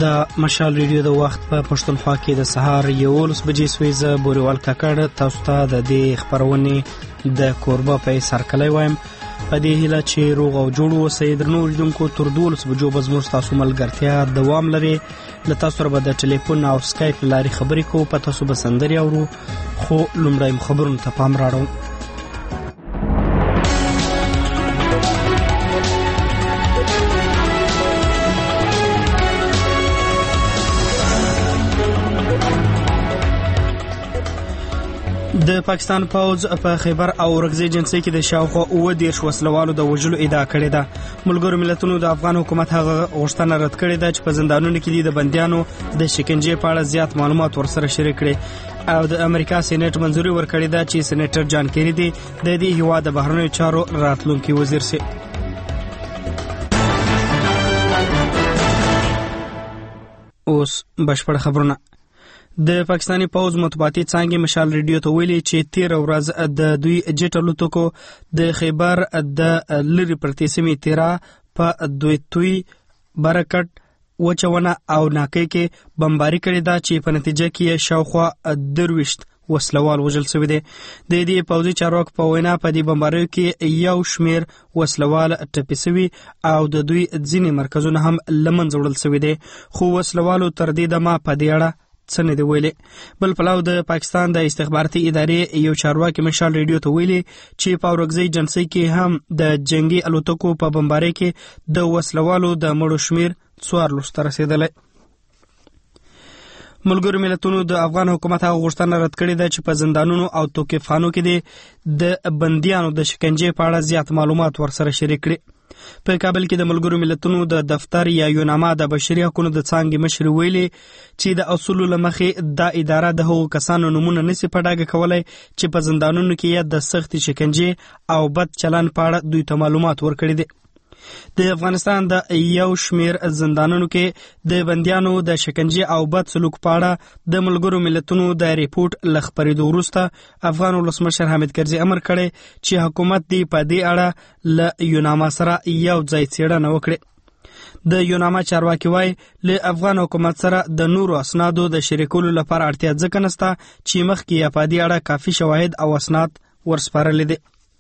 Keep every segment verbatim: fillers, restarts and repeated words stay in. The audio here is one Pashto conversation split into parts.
د مشال ریډیو د وخت په پښتونخوا کې د سهار یولس بجې سوي زه بوریوال کاکړ تاسو ته د دې خبرونې د کوربه په سرکلای وایم په دې هیله چې روغ او جوړ اوسئ درنو اوریدونکو تر دولس بجو به زموږ ستاسو ملګرتیا دوام لري له تاسو سره به د ټلیفون او سکایپ له لارې خبرې کوو په تاسو به سندرې اورو خو لومړی خبرونو ته پام راوړو. د پاکستان پوز په خیبر او رغزي جنسي کې د شاوخوا اوه دیرش وسلوالو د وژلو ادعا کړې ده. ملګرو ملتونو د افغان حکومت هغه غوښتنه رد کړې ده چې په زندانونو کې د بنديانو د شکنجې په اړه زیات معلومات ورسره شریک کړي او د امریکا سېنات منځوري ورکړې ده چې سېنیټر جان کیری دی د دې هیواد د بهرنیو چارو راتلونکي وزیر سي. اوس بشپړ خبرونه. د پاکستاني پوز مطبوعاتي څانګې مشال ریډیو ته ویلي چې تیر ورځ د دوی جټ الوتکو د خیبر د لری پرتې سیمې تیرا په دوی توي برکت وچونه او ناکې کې بمباري کړې ده چې په نتیجه کې شاوخوا درويشت وسلوال وژل شوی دی. د دې پوزي چارواکو په وینا په دې بمباریو کې یو شمیر وسلوال ټپي شوی او د دوی ځینې مرکزونه هم لمنځه وړل شوی دي خو وسلوالو تر دې دمه په دې اړه څنګه دی ویلي. بل پلاو د پاکستان د استخباراتي ادارې یو چارواکي مشال ریډیو ته ویلي چې په اورګزي جنسي کې هم د جنگي الوتکو په بمبارۍ کې د وسلوالو د مړو شمیر څوارلس ته رسیدلی. ملګرو ملتونو د افغان حکومت هغه غوښتنه رد کړې ده چې په زندانونو او توقیفخانو کې د بنديانو د شکنجې په اړه زیات معلومات ورسره شریک کړي. په کابل کې د ملګرو ملتونو د دفتر یا یوناما د بشري حقوقو د څانګې مشر ویلي چې د اصولو لمخې د اداره د هغو کسانو نمونه نشي په ډاګه کولای چې په زندانونو کې د سخت شکنجې او بد چلن په اړه دوی ته معلومات ورکړي دي. د افغانستان د یو شمیر زندانونو کې د بنديانو د شکنجې او بد سلوک په اړه د ملګرو ملتونو د ریپورت لخبرېدو وروسته افغان ولسمشر حامد کرزي امر کړی چې حکومت دی په دې اړه له یوناما سره یو ځای څېړنه وکړي. د یوناما چارواکي وایي له افغان حکومت سره د نورو اسنادو د شریکولو لپاره اړتیا ځکه نشته چې مخکې یې په دې اړه کافي شواهد او اسناد ورسپارلي دي.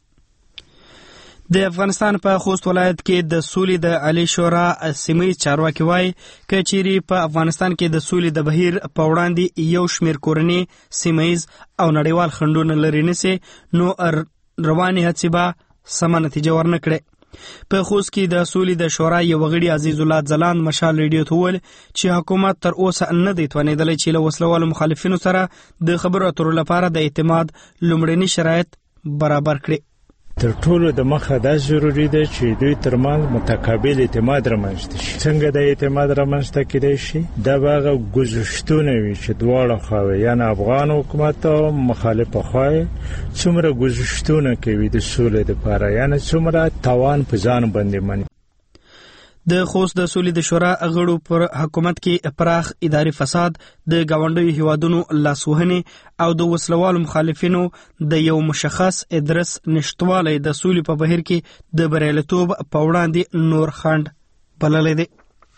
د افغانستان په خوست ولایت کې د سولې د عالی شورا سیمې چارواکي وایي چې چیرې په افغانستان کې د سولې د بهیر په وړاندې یو شمیر کورني سیمایز او نړیوال خنډونه لري نشي نو رواني هڅې به سمه نتیجه ورنه کړي. په خوست کې د سولې د شورا یو غړي عزیز الله ځلاند مشال ریډیو ته ویل چې حکومت تر اوسه نه دی توانېدلی چې له وسلوالو مخالفینو سره د خبرو اترو لپاره د اعتماد لومړني شرایط برابر کړي. تر ټولو د مخه دا ضروري ده چې دوی ترمنځ متقابل اعتماد رامنځته شي. څنګه د اعتماد رامنځته کېدای شي؟ دا به هغه ګذشتونه وي چې دواړه خواوې یعنې افغان حکومت او مخالفه خواوې څومره ګذشتونه کوي د سولې دپاره یعنې څومره توان په ځان باندې مني. د خوست د سولې د شورا غړو پر حکومت کې پراخ اداري فساد د گاونډیو هیوادونو لاسوهنې او د وسلوالو مخالفینو د یو مشخص ادرس نشټوالی د سولې په بهیر کې د بریالیتوب په وړاندې نور خنډ بللی دی.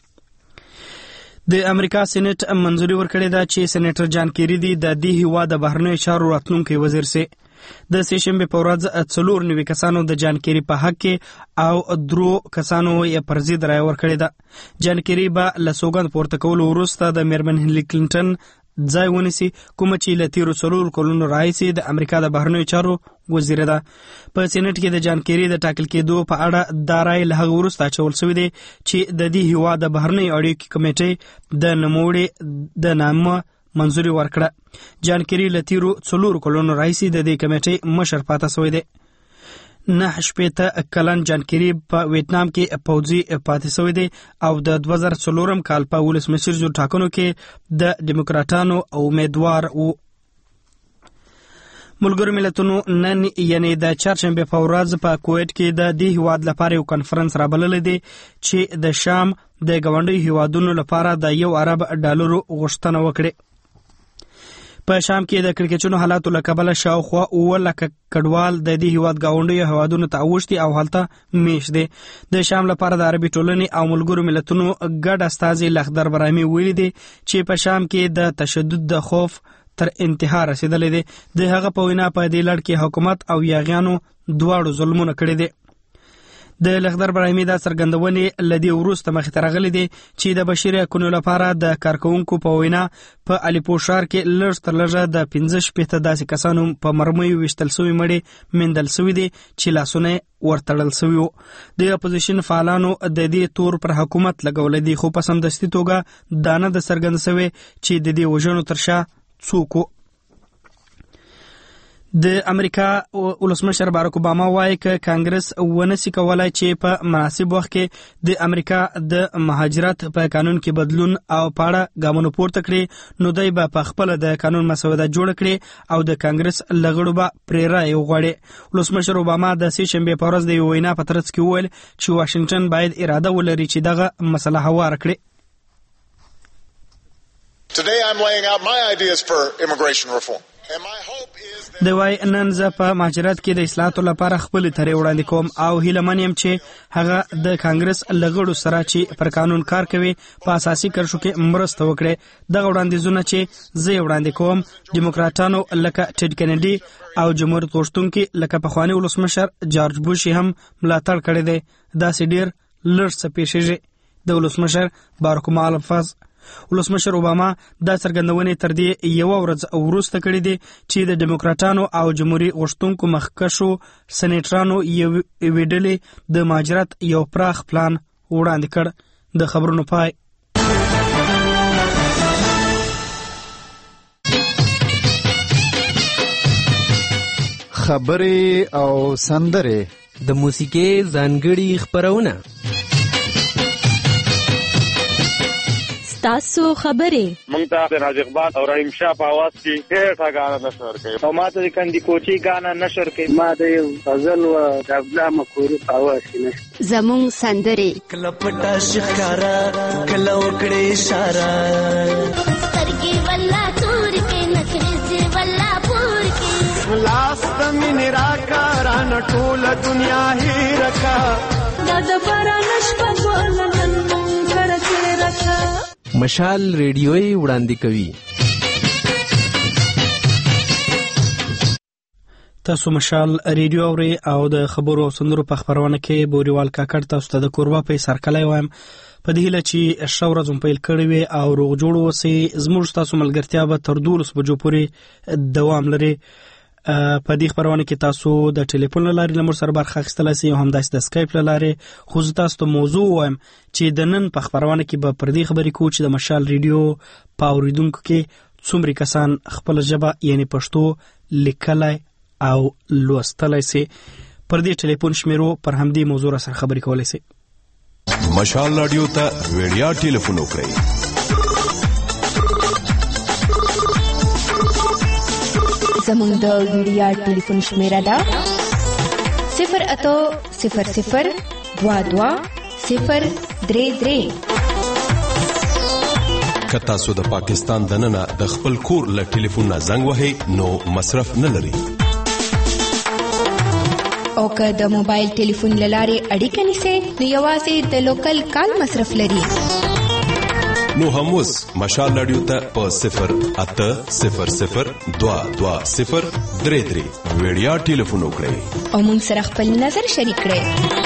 د امریکا سېنات منځوري ورکړې ده چې سېنیټر جان کیری دی د دې هیواد د بهرنیو چارو راتلونکی وزیر سي. د سېشنبې په ورځ څلور نوي کسانو د جان کیری په حق کې او درو کسانو یې پر ضد رایه ورکړې ده. جان کیری به له سوګند پورته کولو وروسته د میرمن هیلری کلینټن ځای ونیسي کومه چې له تیرو څلور کلونو راهیسې د امریکا د بهرنیو چارو وزیره ده. په سېنات کې د جان کیری د ټاکل کېدو په اړه دا رایه له هغه وروسته اچول شوې ده چې د دې هیواد د بهرنیو اړیکو کمیټې د نوموړي د نامه منځوري ورکړه. جان کیری له تیرو څلور کلونو راهیسې د دې کمیټې مشر پاتې شوی دی. نه شپېته کلن جان کیری په ویتنام کې پوځي پاتې شوی دی او د دوه زره څلورم کال په ولسمشر ټاکنو کې د ډیموکراټانو امیدوار و. ملګرو ملتونو نن یعنی د چهارشنبه په ورځ په کویت کې د دې هیواد لپاره یو کانفرنس رابللی دی چې د شام د ګاونډیو هیوادونو لپاره د یو ارب ډالرو غوښتنه وکړي. په شام کې د کړکېچونو حالاتو له کبله شاوخوا اووه لکه کډوال د دې هیواد ګاونډیو هیوادونو ته اوښتي او هلته میشت دي. د شام لپاره د عربي ټولنې او ملګرو ملتونو ګډ استازي لخدر برهامي ویلي دي چې په شام کې د تشدد د خوف تر انتها رسیدلې دي. د هغه په وینا په دې لړ کې حکومت او یاغیانو دواړو ظلمونه کړي دي. د لخدر برهامي دا څرګندونې لدی وروسته مخې ته راغلي دي چې د بشري حقونو لپاره د کارکونکو په وینا په الیپو ښار کې لږ تر لږه د پنځه شپېته داسې کسانو په مرمیو ویشتل سوي مړي میندل سوي دي چې لاسونه ورتړل سوي وو. د اپوزیشن فعالانو د دې تور پر حکومت لګولی دي، خو په سمدستي توګه دا نه د څرګند سوی چې د دې وژنو تر شا څوک وو. د امریکا ولسمشر باراک اوباما وایي چې کانګرس ونسي کولای چې په مناسب وخت کې د امریکا د مهاجرت په قانون کې بدلون او پاړه ګامونو پورته کړي، نو دوی به په خپل د قانون مسوده جوړ کړي او د کانګرس لغړو به پرې رایې وغواړي. ولسمشر اوباما د سې شنبې په ورځ د یوې وینا په ترڅ کې وویل چې واشنګټن باید اراده ولري چې دغه مسله هواره کړي. Today I'm laying out my ideas for immigration reform. د وای نن زه په مهاجرت کې د اصلاحاتو لپاره خپل ترې وړاندې کوم او هیله من یم چې هغه د کانګرس لغړو سره چې پر قانون کار کوي په اساسي کرښو کې مرسته وکړي. دغه وړاندیزونه چې زه وړاندې کوم دیموکراتانو لکه ټیډ کینیډي او جمهوریت غوښتونکي لکه پخوانی ولسمشر جارج بوش هم ملاتړ کړی دی. داسې ډیر لږ څه پیښیږي. د ولسمشر باراک اوباما الفاظ. ولسمشر اوباما دا څرګندونې تر دې یوه ورځ وروسته کړې دي چې د ډیموکراټانو او جمهوري غوښتونکو مخکښو سنیټرانو یوې ډلې د مهاجرت یو پراخ پلان وړاندې کړ. د خبرونو پای. خبرې او سندرې د موسیقي ځانګړي خبرونه. تاسو خبرې مونږ ته د راز اقبال او رحیم شاه په आवाज کې ډېر غاڼه نشر کوي او ما ته د کندي کوچي غاڼه نشر کوي. ما د یو غزل او د عبدالله مکوري په आवाज کې نشر. زمون سندرې کله پټا شکارا کله وکړې اشاره سترګې ولا تور کې نکرې ولا پور کې لاس تمن راکا ران ټول دنیا هی رکھا دا د باران شپه ولنن کړه رکھا. مشال ریډیوي وړاندې کوي. تاسو مشال ریډیو اورئ او د خبرو او سندرو په خبرونه کې بوريوال کاکړ تاسو ته د کوربه په سرکلای وایم. په دې هیله چې ښه ورځ مو پیل کړې وي او روغ جوړ اوسئ. زموږ تاسو ملګرتیا به تر دولس بجو پورې دوام لري. په دې خبرونه کې تاسو د ټلیفون لارې لمر سره برخه اخیستلای شئ او هم د اسکایپ لارې. خو زه تاسو ته موضوع وایم چې د نن په خبرونه کې به پر دې خبرې کوو چې د مشال ریډیو په اوریدونکو کې څومره کسان خپل ژبه یعنی پښتو لیکلای او لوستلای شي. پر دې ټلیفون شمیرو پر همدې موضوع سره خبرې کولای شئ. مشال رادیو ته ویډیا ټلیفون وکړئ. زمونږ د ویډیا ټلیفون شمیره ده صفر اتو صفر صفر دوا دوا صفر درې درې. که تاسو د پاکستان دننه د خپل کور له ټلیفون نه زنګ وهئ نو مصرف نه لري. او که د موبایل ټلیفون له لارې اړیکه نیسئ نو یوازې د لوکل کال مصرف لري. نو هم اوس مشال رادیو ته په صفر اته صفر صفر دوا دوا صفر درې درې ویډیا ټلیفون وکړئ او موږ سره خپل نظر شریک کړئ.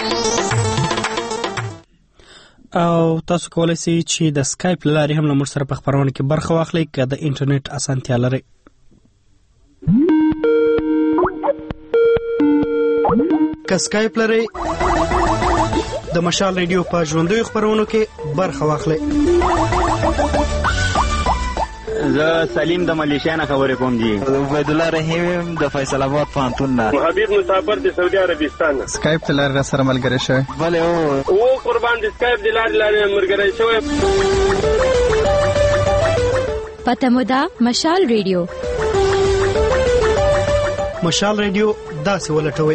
او تاسو کولای شئ چې د اسکایپ لارې هم له موږ سره په خبرونه کې برخه واخلئ که د انټرنیټ اسانتیا لرئ. که اسکایپ لرئ د مشال ریډیو په ژوندیو خبرونو کې برخه واخلئ. زه سلیم د ملیشیا نه خبرې کوم دي. عبید الله رحیم د فیصل آباد پوهنتون نه. حبیب مسافر د سعودي عربستان. اسکایپ ته لاره سره ملګری شوی. بله او او قربان د اسکایپ د لارې لارې ملګری شوی. پته مو ده مشال ریډیو. مشال ریډیو داسې ولټوئ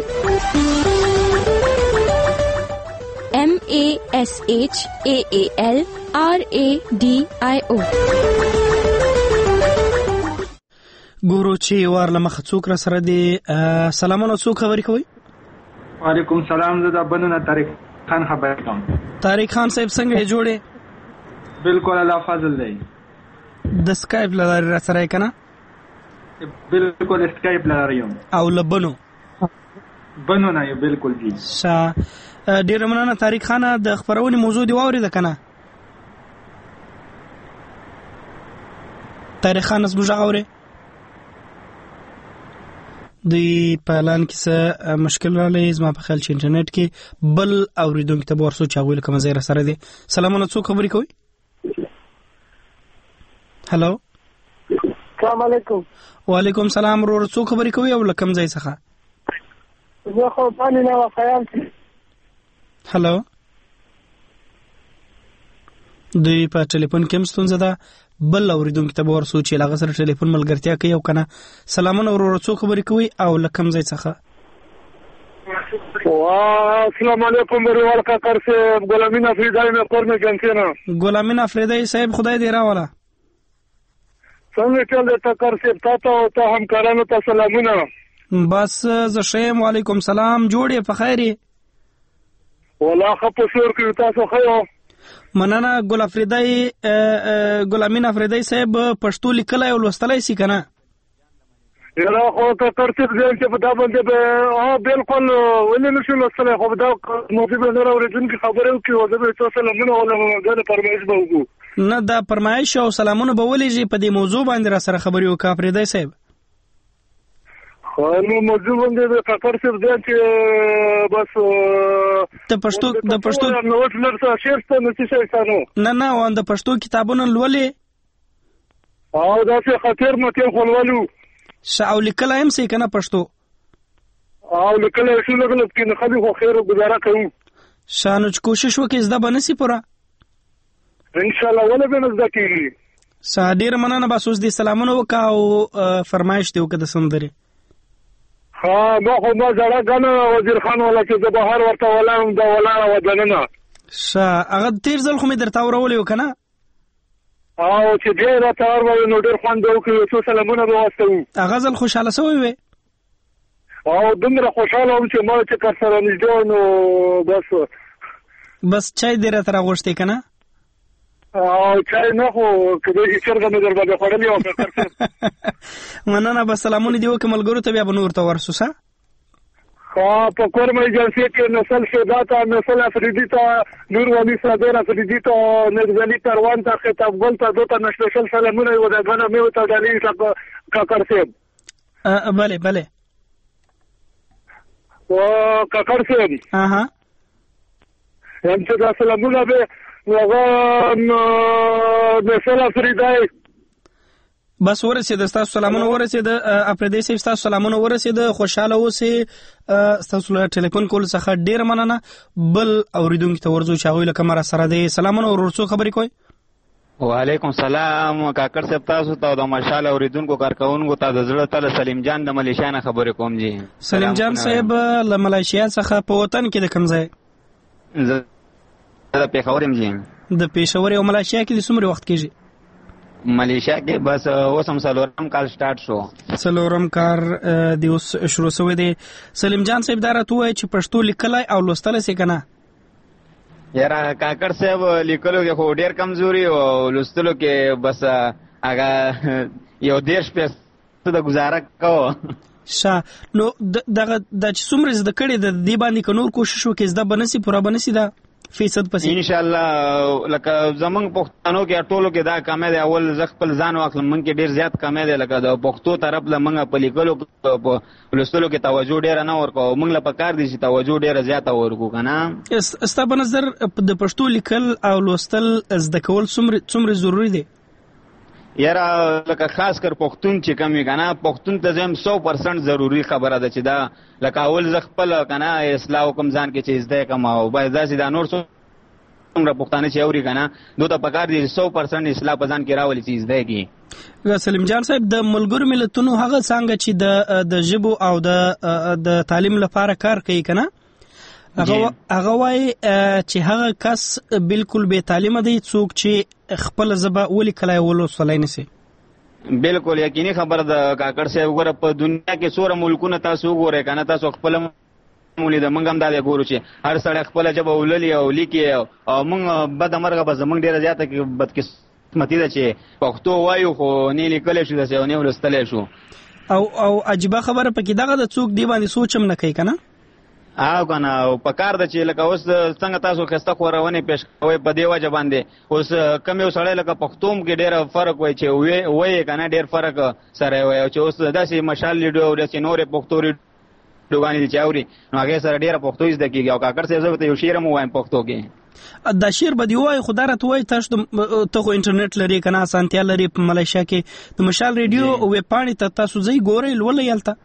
M A S H A A L R A D I O. ګورو چې وار لمخه څوک را سره دی. سلامونه، څوک خبرې کوي؟ وعلیکم سلام، زه د بنونه طارق خان خبرې کوم. طارق خان صاحب څنګه یې جوړې؟ بالکل الله فضل دی. د سکایپ لاره را سره کنه؟ بالکل سکایپ لاره یم. او لبنو بنو نه یو بالکل جی. شا ډیر مننه طارق خان، د خبرونې موضوع دی واورید کنه؟ طارق خان زموږ غوړي دی په اعلان کې څه مشکل راغلی، زما په خیال چې انټرنیټ کې بل اوریدونکو ته ورسو چاغوي کوم ځای را سره دی. سلامونه، څوک خبرې کوي؟ هلو السلام علیکم. وعلیکم سلام ورور، څوک خبرې کوي او لکم ځای څخه؟ زه خو باندې نه وخیال. هلو دوی په ټلیفون کې مستونزه ده، بل اوریدونکو ته ورسو چې لاغه سره ټلیفون ملګرتیا کوي او کنه. سلامونه ورور، څوک خبرې کوي او لکم ځای څخه؟ السلام علیکم ورور کاکر سے غلامین افریدی میں کور میں جنسینا. غلامین افریدی صاحب خدای دې راولا. څنګه چل دی کاکر سے؟ تاسو او ته همکارانو ته سلامونه. بس ز شیم. وعلیکم سلام، جوړې په خیرې؟ والله خپ شور کې تاسو خو مننه. ګل افریدی غلامین افریدی صاحب پښتو لیکلای او لوستلای شي کنه؟ یلا خو ته ترتیب ځین چې په دا باندې به ها بالکل ولې نشو لوستلای، خو دا موضوع به نه اورېدون کی خبره او کی وځي تاسو سلامونه ولا غل پرمایش به وګو. نه دا پرمایش او سلامونه به ولېږي په دې موضوع باندې را سره خبرې وکړه افریدی صاحب. خو نو موضوع باندې کاکر صاحب ځین چې بس ته پښتو د پښتو نو ورته شیرته نو څه شي نه نه و د پښتو کتابونه لولې او دا څه خطر مته خولولو شاو لیکلای هم سې کنه پښتو او لیکلای شو لګل کې خالي خو خیر گزاره کوم. شانو چې کوشش وکړې زده بنسي پورا ان شاء الله ولا به نزد کیږي. صادیر مننه. بس اوس دې سلامونه وکاو او فرمایش دی وکړه سندري. ها ما خو ما زړه غنه وزیر خان ولا چې د بهر ورته ولا هم دا ولا ودننه شا هغه تیر ځل خو مې درته اورولې وکنه او چې ډېر راته اورول نو ډېر خوند وکړو څو سلامونه به واستو. هغه ځل خوشاله شوی وې او دومره خوشاله وم چې ما چې کار سره نږدې نو بس بس چای دې راته راغوښتې کنه او چای نه خو کله چې چرګ مې در باندې خورلې او کار مننه. بس سلامونه دی وکه ملګرو ته بیا به نور ته ورسو سا. ها په کور مې جنسي کې نسل شدا تا نسل افریدی تا نور ولی صادر افریدی تا نزلی پروان تا خطاب ګل تا دوته نشل سلامونه و دا غنه مې وته دالې کاکر صاحب. بله بله او کاکر صاحب اها هم چې دا سلامونه به هغه نسل افریدی بس ورسید. تاسو سلامونه ورسید افریدی صاحب، تاسو سلامونه ورسید. خوشاله اوسئ. تاسو له ټلیفون کول څخه ډیر مننه. بل اوریدونکو ته ورزو چاوي لکه مر سره دی. سلامونه ورڅو خبرې کوي؟ وعلیکم سلام کاکر صاحب، تاسو ته د ماشاءالله اوریدونکو کارکونکو ته د زړه تل سلیم جان د ملیشیا نه خبرې کوم جی. سلیم جان صاحب له ملیشیا څخه په وطن کې د کوم ځای؟ د پیښور يم جی. د پیښور او ملیشیا کې د څومره وخت کېږي؟ ملیشیا کې بس اوسم سلورم کال سٹارټ شو. سلورم کار دی اوس شروع شوی دی. سلیم جان صاحب دا راته وایي چې پښتو لیکلای او لوستل سې کنه؟ یاره کاکر صاحب لیکلو کې خو ډیر کمزوري او لوستلو کې بس هغه یو دیش په د گزاره کو. شا نو دغه د څومره زده کړې د دې باندې ک نور کوشش وکړي زده بنسي پورا بنسي دا فیصد پسې ان شاء الله. لکه زمونږ پښتنو کې ټولو کې دا کمه دی. اول ز خپل ځان واخلم مونږ کې ډیر زیات کمه دی. لکه د پښتو طرف له مونږ په لیکلو په لوستلو کې توجه ډیر نه ورکو. مونږ له پکار دي چې توجه ډیر زیات ورکو کنه. استا په نظر د پښتو لیکل او لوستل زده کول څومره څومره ضروری دی؟ یاره لکه خاص کر پښتون چې کمی کنه پښتون ته زم سو پرسنټ ضروری خبره ده چې دا لکه اول ز خپل کنه اصلاح کوم ځان کې چې زده کوم او باید دا دا نور څومره پښتانه چې اوري کنه دوی ته پکار دي سو پرسنټ اصلاح په ځان کې راولي چې زده کی. سلیم جان صاحب د ملګرو ملتونو هغه څنګه چې د د ژبو او د د تعلیم لپاره کار کوي کنه هغه هغه وای چې هغه کس بالکل به تعلیم دی څوک چې خپل زبا ولي کلای ولوسلای نسی. بالکل یقیني خبر د کاکړ صاحب وګوره په دنیا کې څوره ملکونه تاسو وګورئ کنه تاسو خپل مولې د منګم دا ګورو چې هر سړی خپل جبه وللی او لیکي او موږ بد مرغه به زمونږ ډیره زیاته کې بدقسمتي ده چې پښتو وایو خو نه لیکلی شو داسې او نه ولوستلی شو او او عجیبه خبره پکې دغه د څوک دی باندې سوچ هم نه کوي کنه او کنه او په کار ده چې لکه اوس څنګه تاسو خسته خورونه پیش کوي په دی وجه باندې اوس کم یو سړی لکه پښتوم کې ډېر فرق وای چې وې وې کنه ډېر فرق سره وای چې اوس داسې مشال لیډو او داسې نورې پښتوري دوغانی چې اوري نو هغه سره ډېر پښتو زده کیږي او کاکړ صاحب ته یو شعر مو وایم پښتو کې دا شعر به دی وای خدای ته وای تاسو ته خو انټرنیټ لري کنه اسانتیا لري په ملیشیا کې د مشال ریډیو او ویب پاڼې ته تاسو ځای ګورئ ولې یالته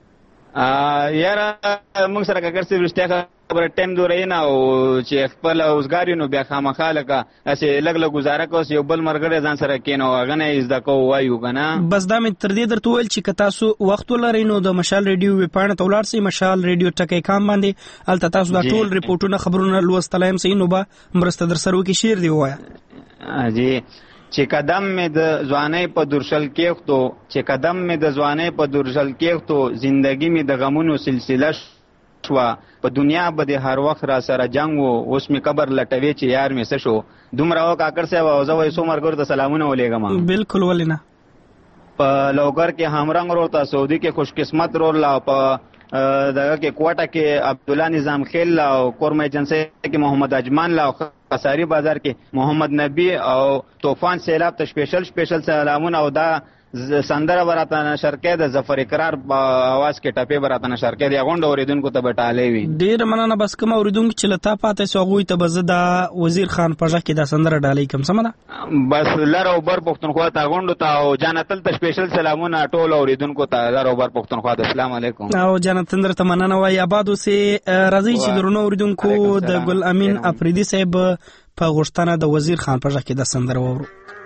یاره موږ سره کاکړ صاحب رښتیا خبره ټایم دورې نه او چې خپل اوسګاری نو بیا خامخا لکه اسې لګ لګ گزاره کوس یو بل مرګره ځان سره کینو هغه نه زده کو وایو کنه بس دا مې تر دې درته ویل چې که تاسو وخت ولرئ نو د مشال ریډیو ویب پاڼې ته ولاړ سئ مشال ریډیو ټکی کام باندې هلته تاسو دا ټول ریپورټونه خبرونه لوستلی هم سئ نو به مرسته در سره وکړي شعر دی ووایه جی چې قدم مې د ځوانۍ په درشل کېښتو چې قدم مې د ځوانۍ په درشل کېښتو زندګي مې د غمونو سلسله شوه په دنیا به د هر وخت را سره جنګ و اوس مې قبر لټوي چې یار مې څه شو دومره و کاکړ صاحب او زه وایي څو ملګرو ته سلامونه ولېږم بالکل ولې نه په لوګر کې همرنګ رور ته سعودي کې خوش قسمت رور لا په دغه کې کوټه کې عبدالله نظام خیل او کورمه ایجنسی کې محمد اجمان لا قصاری بازار کې محمد نبی او طوفان سیلاب ته سپیشل سپیشل سلامونه او دا سندره براته نشر کې د ظفر اقرار په आवाज کې ټپه براته نشر کې دی غونډه اوریدونکو ته بټالې وي ډیر مننه بس کوم اوریدونکو چې لتا پاتې سو غوي ته بزدا وزیر خان پرځه کې دا سندره ډالې کوم سمه بس لر او بر پښتونخوا ته غونډه ته او جانتل ته سپیشل سلامونه ټول اوریدونکو ته لر او بر پښتونخوا ته السلام علیکم او جانتل درته مننه وای آبادو سي راځي چې درنو اوریدونکو د ګل امین افریدي صاحب په غوښتنه د وزیر خان پرځه کې د سندره وورو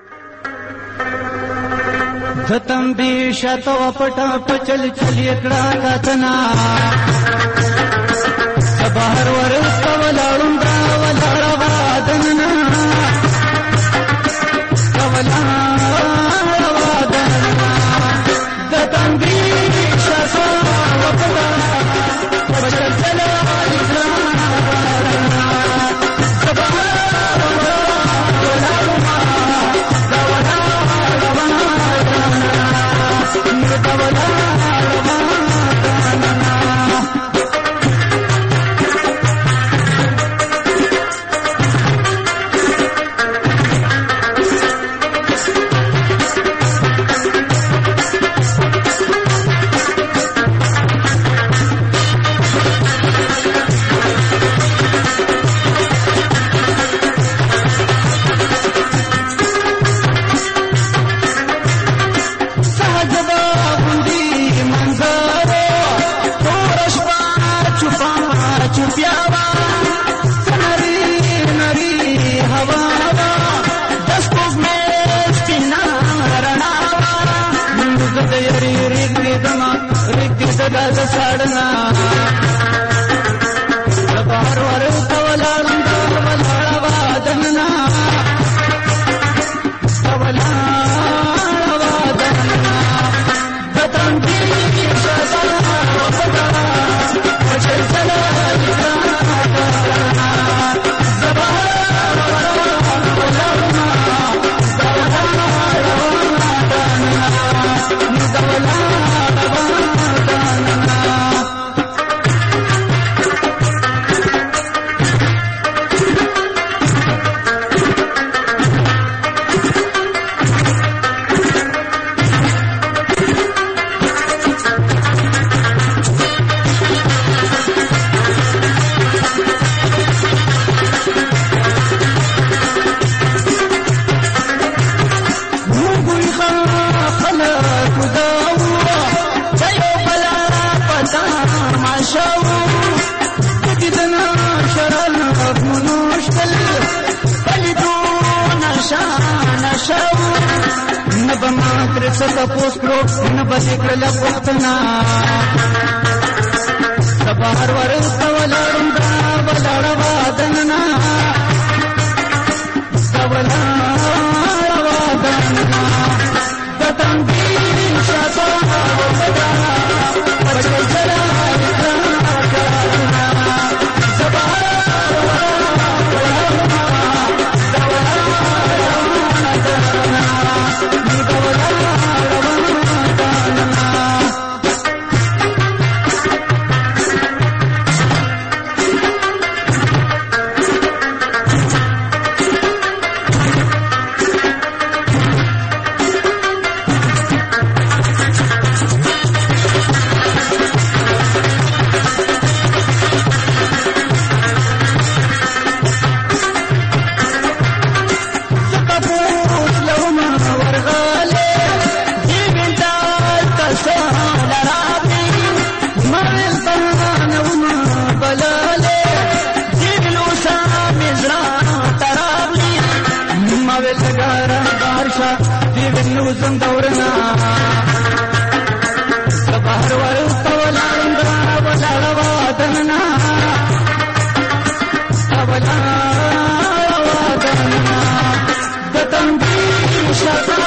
ختم دی شاتو پټا پچل چلی کړه کاتنا بهر ورسته ولاړم دا ولاړ وادننا ولاړ وادننا ختم دی شاتو پټا پچل چلی بهر ورسته ولاړم دا ولاړ وادننا ولاړ وادننا نو زم دورنا بهر ورته ولاړم ولاړ وادنا ولاړ وادنا د تنبیه شتا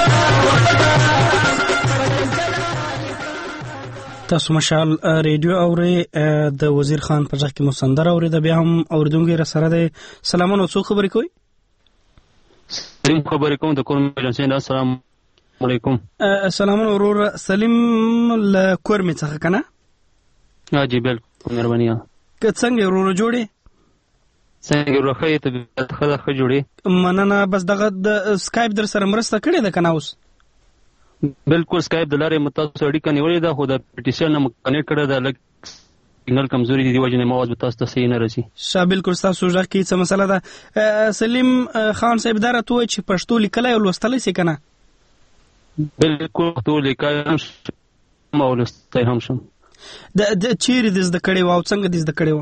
تاسو مشال ریډیو اورې د وزیر خان په ځخ کې مسندر اورې د بیا هم اوردونکو را سره د سلامونه څو خبرې کوي سلیم خبرې کوم د کورم جنسین السلام علیکم السلام ورور سلیم ل کورم څخه کنه ها جی بالکل مهرباني که څنګه ورور جوړې څنګه ورخه ته خدا خ جوړې مننه بس دغه د سکایپ در سره مرسته کړې ده کنه اوس بالکل سکایپ د لارې متاسو اړیکه نیولې ده خو د پټیشن نه کنیکټ کړه د لک سیګنل کمزوري دي وجه نه مواد تاسو ته صحیح نه رسي شاه بالکل تاسو ځکه کې څه مسله ده سلیم خان صاحب دره تو چې پښتو لیکلای او لوستلای سي کنه بالکل ټول لیکای هم مولستای هم شم د د چیرې د زده کړې او څنګه د زده کړې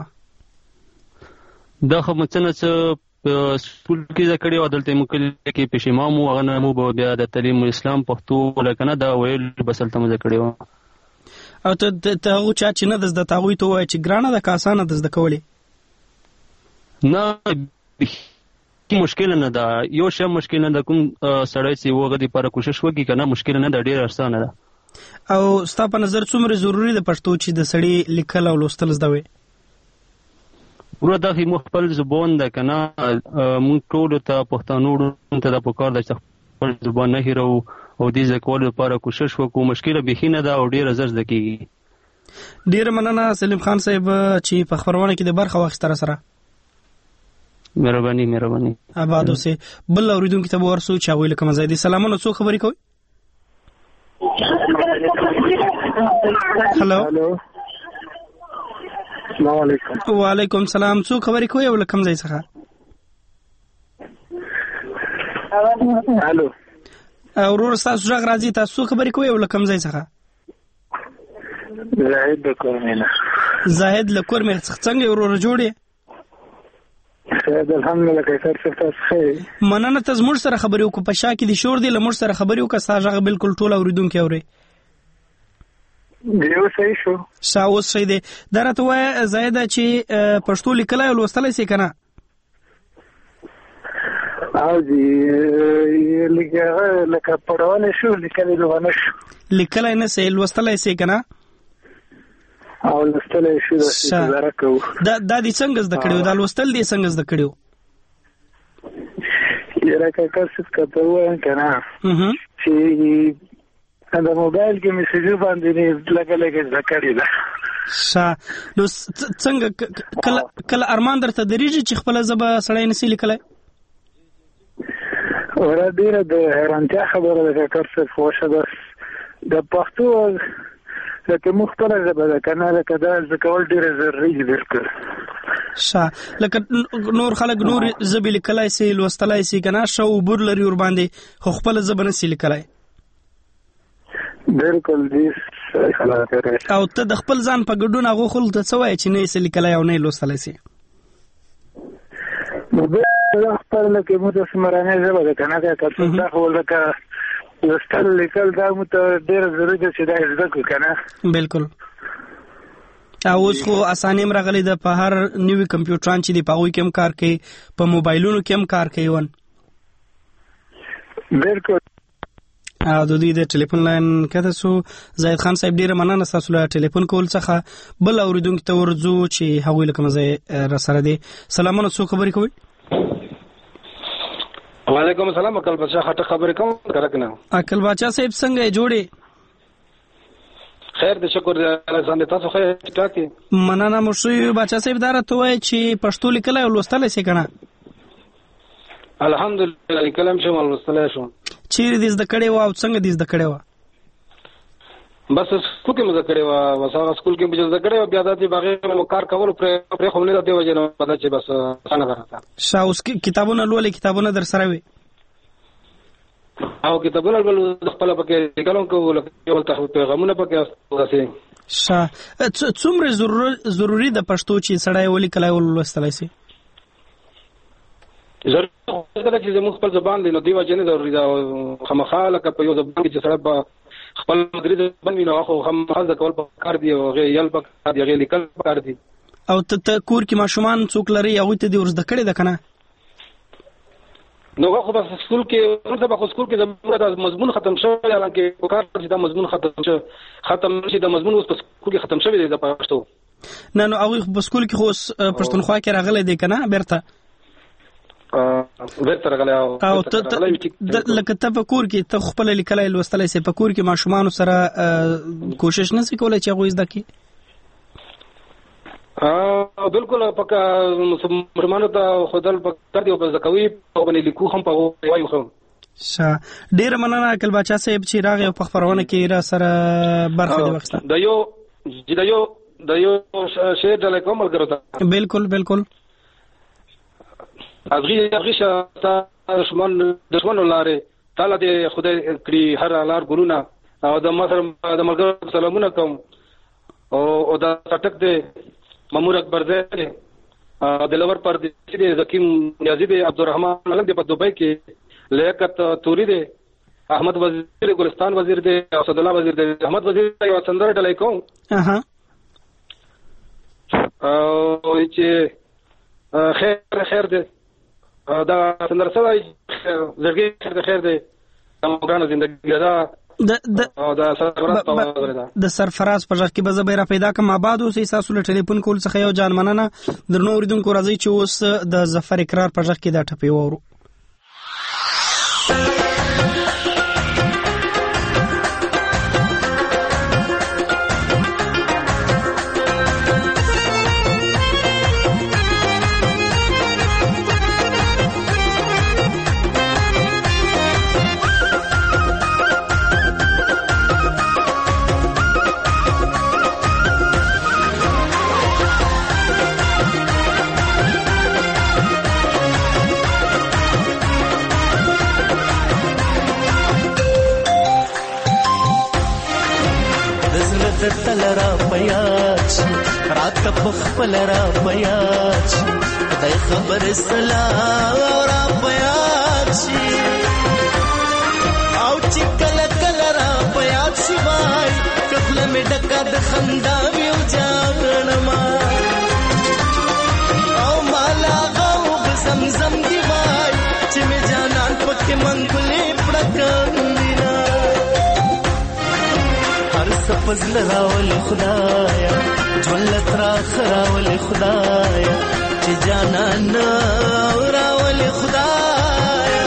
و دا خو مڅنه چې سکول کې زده کړې و دلته مکل کې پښیمام او غنه مو بیا د تعلیم اسلام پښتو لکنه دا ویل بسلته مزه کړې و او ته ته او چا چې نه د زده تاغوي ته وای چې ګرانه د کاسانه د زده کولې نه کی مشکل نه ده یو شی مشکل نه ده کوم سړی چې وګړي لپاره کوشش وکړي کنه مشکل نه ده ډیر اسانه ده او ستا په نظر څومره ضروری ده پښتو چې د سړی لیکل او لوستل زده وي ورته د خپل زبان ده کنه مونږ ټول ته پښتانه ته د پکار د خپل زبان نه هیرو او دې ځکول لپاره کوشش وکړو مشکل به خینه ده او ډیر زر ځکیږي ډیر مننه سلیم خان صاحب چې په خبرونه کې د برخه واخیستره سره مهرباني مهرباني آباد اوسه بل اوریدونکو ته ورسو چې ویل کوم زیدي سلامونه څو خبرې کوي هلو السلام علیکم وعلیکم السلام څو خبرې کوي ول کوم ځای څخه الو اورور تاسو ځګ راځي تاسو خبرې کوي ول کوم ځای څخه زاهد د کورمینه زاهد له کورمینه څنګه اورور جوړي الحمدلله کیفیت څه څه مننه ته زموږ سره خبرې وکړه په شا کې د شور دی لمر سره خبرې وکړه ساجغه بالکل ټول اوریدونکو اوري دیو صحیح شو شاو صحیح دی درته وای زاهد چې پښتو لیکلای او لوستلای سي کنه او جی لیکه لکه پړونه شو لیکلای لونه شو لیکلای نه سي لوستلای سي کنه او لوستل شي د څه کو دا د دې څنګه زده کړو دا لوستل دي څنګه زده کړو یره کا کس کته وای کنه چې دا موبایل کې میسج باندې لګا لګا زده کړی دا شا نو څنګه کله کله ارمان درته درېږي چې خپل زبه سړی نسی لیکلای ورا ډیره د حیرانتیا خبره ده کارڅه خوښه ده د پښتو لکه مختلف زبه ده کنه لکه دا ځکول ډیره ضروري دي بالکل شا لکه نور خلک نور زبې لیکلای سي لوستلای سي کنه شو بور لري ور باندې خو خپل زبه نسی لیکلای بالکل دې او ته د خپل ځان په ګډون هغه خل ته څه وای چې نه یې لیکلای او نه لوستلای سي نو به خپل لکه مو د سمرانه زبه ده کنه که څه خو لکه لوستل لیکل دا مو ته ډیر ضروري ده چې دا زده کو کنه بالکل او اوس خو اسانه مرغلي د په هر نیوی کمپیوټران چې دی په وی کوم کار کوي په موبایلونو کې هم کار کوي ون بالکل او د دې د ټلیفون لاین کته سو زاهد خان صاحب ډیره مننه تاسو له ټلیفون کول څخه بل اوریدونکو ته ورځو چې هغوی لکه مزه را سره دي سلامونه څو خبرې کوي وعلیکم السلام اکل بادشاہ خټه خبرې کوم کرکنه اکل بادشاہ صاحب څنګه جوړې خیر دې شکر الله زنده تاسو خیر ټاکي مننه مشوي بادشاہ صاحب دار ته وای چې پښتو لیکل او لوستل شي کنه الحمدلله لیکلم شم لوستل شم چیرې دې زده کړې و او څنګه دې زده کړې و بس سکول کې مزه کړې و وساره سکول کې مزه زده کړې و بیا د بغیر مو کار کول پر پر خو نه دی وجه نه پته چې بس څنګه راځه شاوس کې کتابونه لولې کتابونه در سره وي او کتابونه ول خپل پکې لیکلم کوو ول ته پیغامونه پکې راځي شا څومره ضروري د پښتو چې سړی ولي کلای ول لوستلای شي ضروري کله چې زموږ خپل زبان دی نو دی وجه نه ضروري دا خامخا لکه په یو زبان کې چې سره په خپل مدري زبان وي نو خو خامخا د کول په کار دی او غي یل په کار دی غي لیکل په کار دی. او ته کور کې ماشومان څوک لري هغه ته دی ورزده کړی ده کنه؟ نو خو په سکول کې ورته په سکول کې زموږ د مضمون ختم شوی یا کې په کار چې دا مضمون ختم شو ختم شي د مضمون اوس په سکول کې ختم شوی دی د پښتو. نه نو هغه په سکول کې خو پښتونخوا کې راغلی دی کنه بیرته بیرته راغلی او لکه ته په کور کې ته خپل لیکلای لوستلای سي په کور کې ماشومان سره کوشش نه کوي چې هغه زده کړي؟ ا بالکل پکا مسلمانانو ته خدای په کار دی او په زکوي او باندې لیکو هم په وایو خو شه ډیر مننه کل بچا صاحب چې راغی او په خبرونه کې را سره برخه دی وخت د یو د یو د یو شعر د کوم ملګرو بالکل بالکل ازغي ازغي شتا دشمن دشمن لاره تعالی دې خدای کړی هر لار ګورونه او د مصر د ملګرو سلامونه کوم او او دا ټټک دې مامور اکبر دې دلور پر دې زکیم نیازی دې عبدالرحمن ملک دې په دوبۍ کې لیاقت توری دې احمد وزیر ګلستان وزیر دې اسد الله وزیر دې احمد وزیر یو سندر ډلای کوم اها او چې خیر خیر دې دا سندر سره زړګي خیر دې خیر دې موږ زندګي دا د د د سرفراز په ځکه به زبېره پیدا کوم آباد اوسې تاسو له ټلیفون کول څخه یو جان مننه درنو اوریدونکو راځي چې اوس د ظفر اقرار په ځکه دا ټپي وورو. تلرا پیاچ رات پخپل را پیاچ دای خبر سلام را پیاچ او چکل کل را پیاچ وای کفل می ډکا د خندا ویو جانما او مالا غو زمزم دی وای چې می جانان پک منګلې پړکا فضل راول خدایا جولت را خراول خدایا چې جانان راول خدایا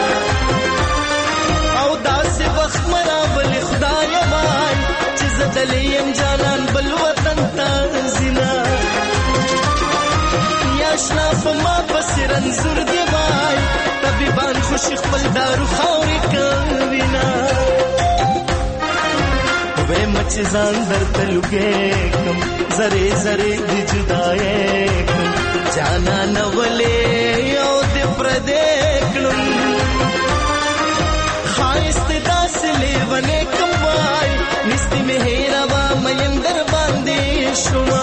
او داس وخت مراول خدایا وای چې زدلیم جانان بل وطن تازینا یاشنا فما بسرن زور دی وای طبيبان خوشي خپل دارو خاوري کوینا وے مچ ځان درته لګې کوم زری زری د جدای کوم جانا نولې او د پردې کلم خایست داس لیونه کوم وای نستي مهرا وا مېن در باندې شوما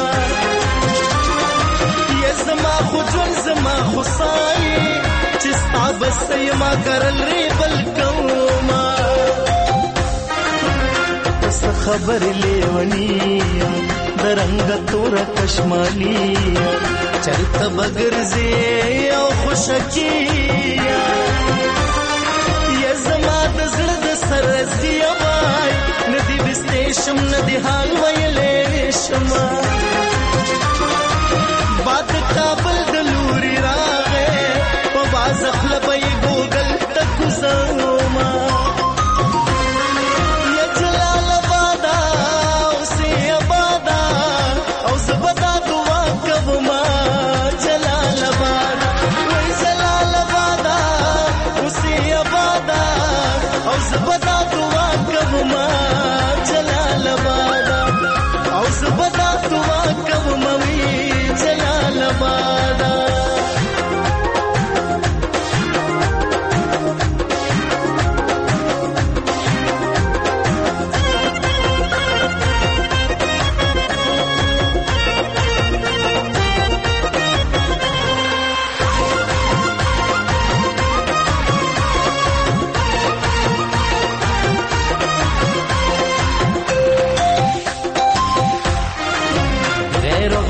یزما خو جون زما خصای چې ستاب سیما کرل ری بل کوما خبر لیونی درنګ تور کشمالی چرته بغرزي او خوشکی یا زما د زړه د سرزي وای ندی بستېشم ندی حال ویلې شما باد کابل د لوري راغې په باز خپل ګوګل تک زما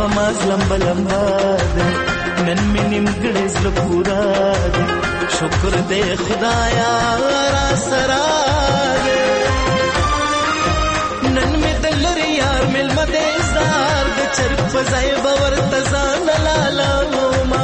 نماز لمبا لمبا ده نن می نیمګړی زړه پورا ده شکر دې خدایا را سره ده نن می دلر یار ملمه دې زار د چرپ ځای باور تزان لالا ما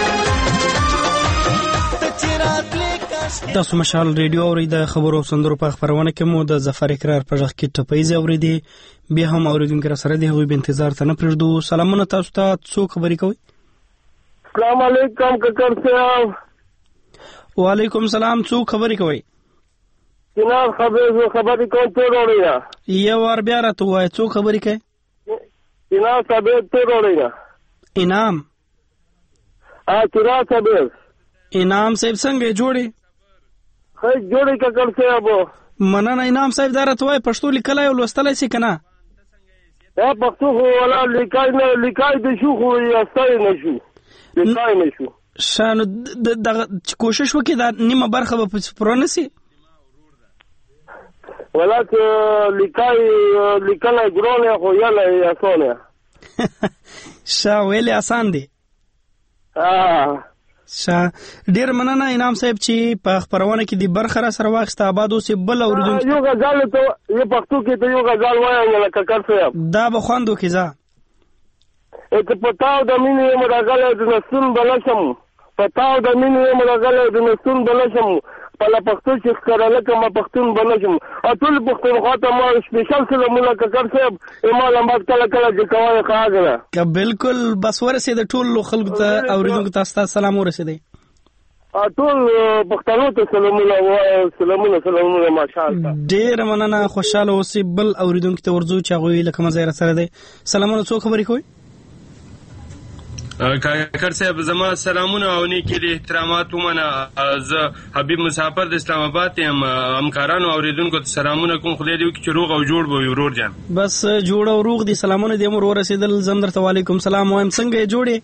تاسو مشال ریډیو اوري د خبرو سندرو په خبرونه کې مو د ظفر اقرار په ځخ کې ټپایز اوریدي بیا هم اوریدونکو را سره دی هغوی به انتظار ته نه پرېږدو. سلامونه تاسو ته، څو خبرې کوي؟ السلام علیکم ککر صاحب. وعلیکم سلام، څو خبرې کوي؟ جناب خبرې خبرې کوم ته وروړیا یو ور بیا راته وای څو خبرې کوي؟ جناب صاحب ته وروړیا انعام ا جناب صاحب انعام صاحب څنګه جوړي؟ خې جوړي ککر صاحب مننه انعام صاحب دا راته وای پښتو لیکلای او لوستلای شي کنه؟ دا پښتو ولا لیکای نه لیکای د شو خو یا ستای نه شو لیکای نه شو شانو د کوشش وکړه دا نیمه برخه به پرونه سي ولا که لیکای لیکلای ګرونه خو یا نه اسانه شا ویلې آسان دي. اه شا ډیر مننه انعام صاحب چې په خبرونه کې د برخه را سره واخسته آباد اوسې بل اوریدونکو یو غزل ته یو پښتو کې ته یو غزل وایي لکه ککر صاحب دا به خوندو کې ځه ته پتاو د مینې مرغله د نسون بلشم پتاو د مینې مرغله د نسون بلشم په پښتو چې ښکارله کوم پښتون بلشم ټول پښتون خاطر ما سپیشل سلامونه ککر صاحب ایمال امباد کله کله چې کوي خاګره که بالکل بس ورسې د ټول خلکو ته اوریدونکو تاسو ته سلام ورسېدی ټول پښتنو ته سلامونه سلامونه سلامونه ماشاءالله ډیر مننه خوشاله اوسې. بل اوریدونکو ته ورځو چې هغه لکه مزه را سره دی. سلامونه، څو خبرې کوي؟ کاکر صاحب زما سلامونه او نیکی د احترامات ومنه. زه حبیب مسافر د اسلام آباد یم. همکارانو اوریدونکو ته سلامونه کوم. خدای دې وکړي چې روغ او جوړ به وي ورور جان. بس جوړ او روغ دي. سلامونه دې مور ورسېدل. زم درته وعلیکم سلام وایم. څنګه یې جوړې؟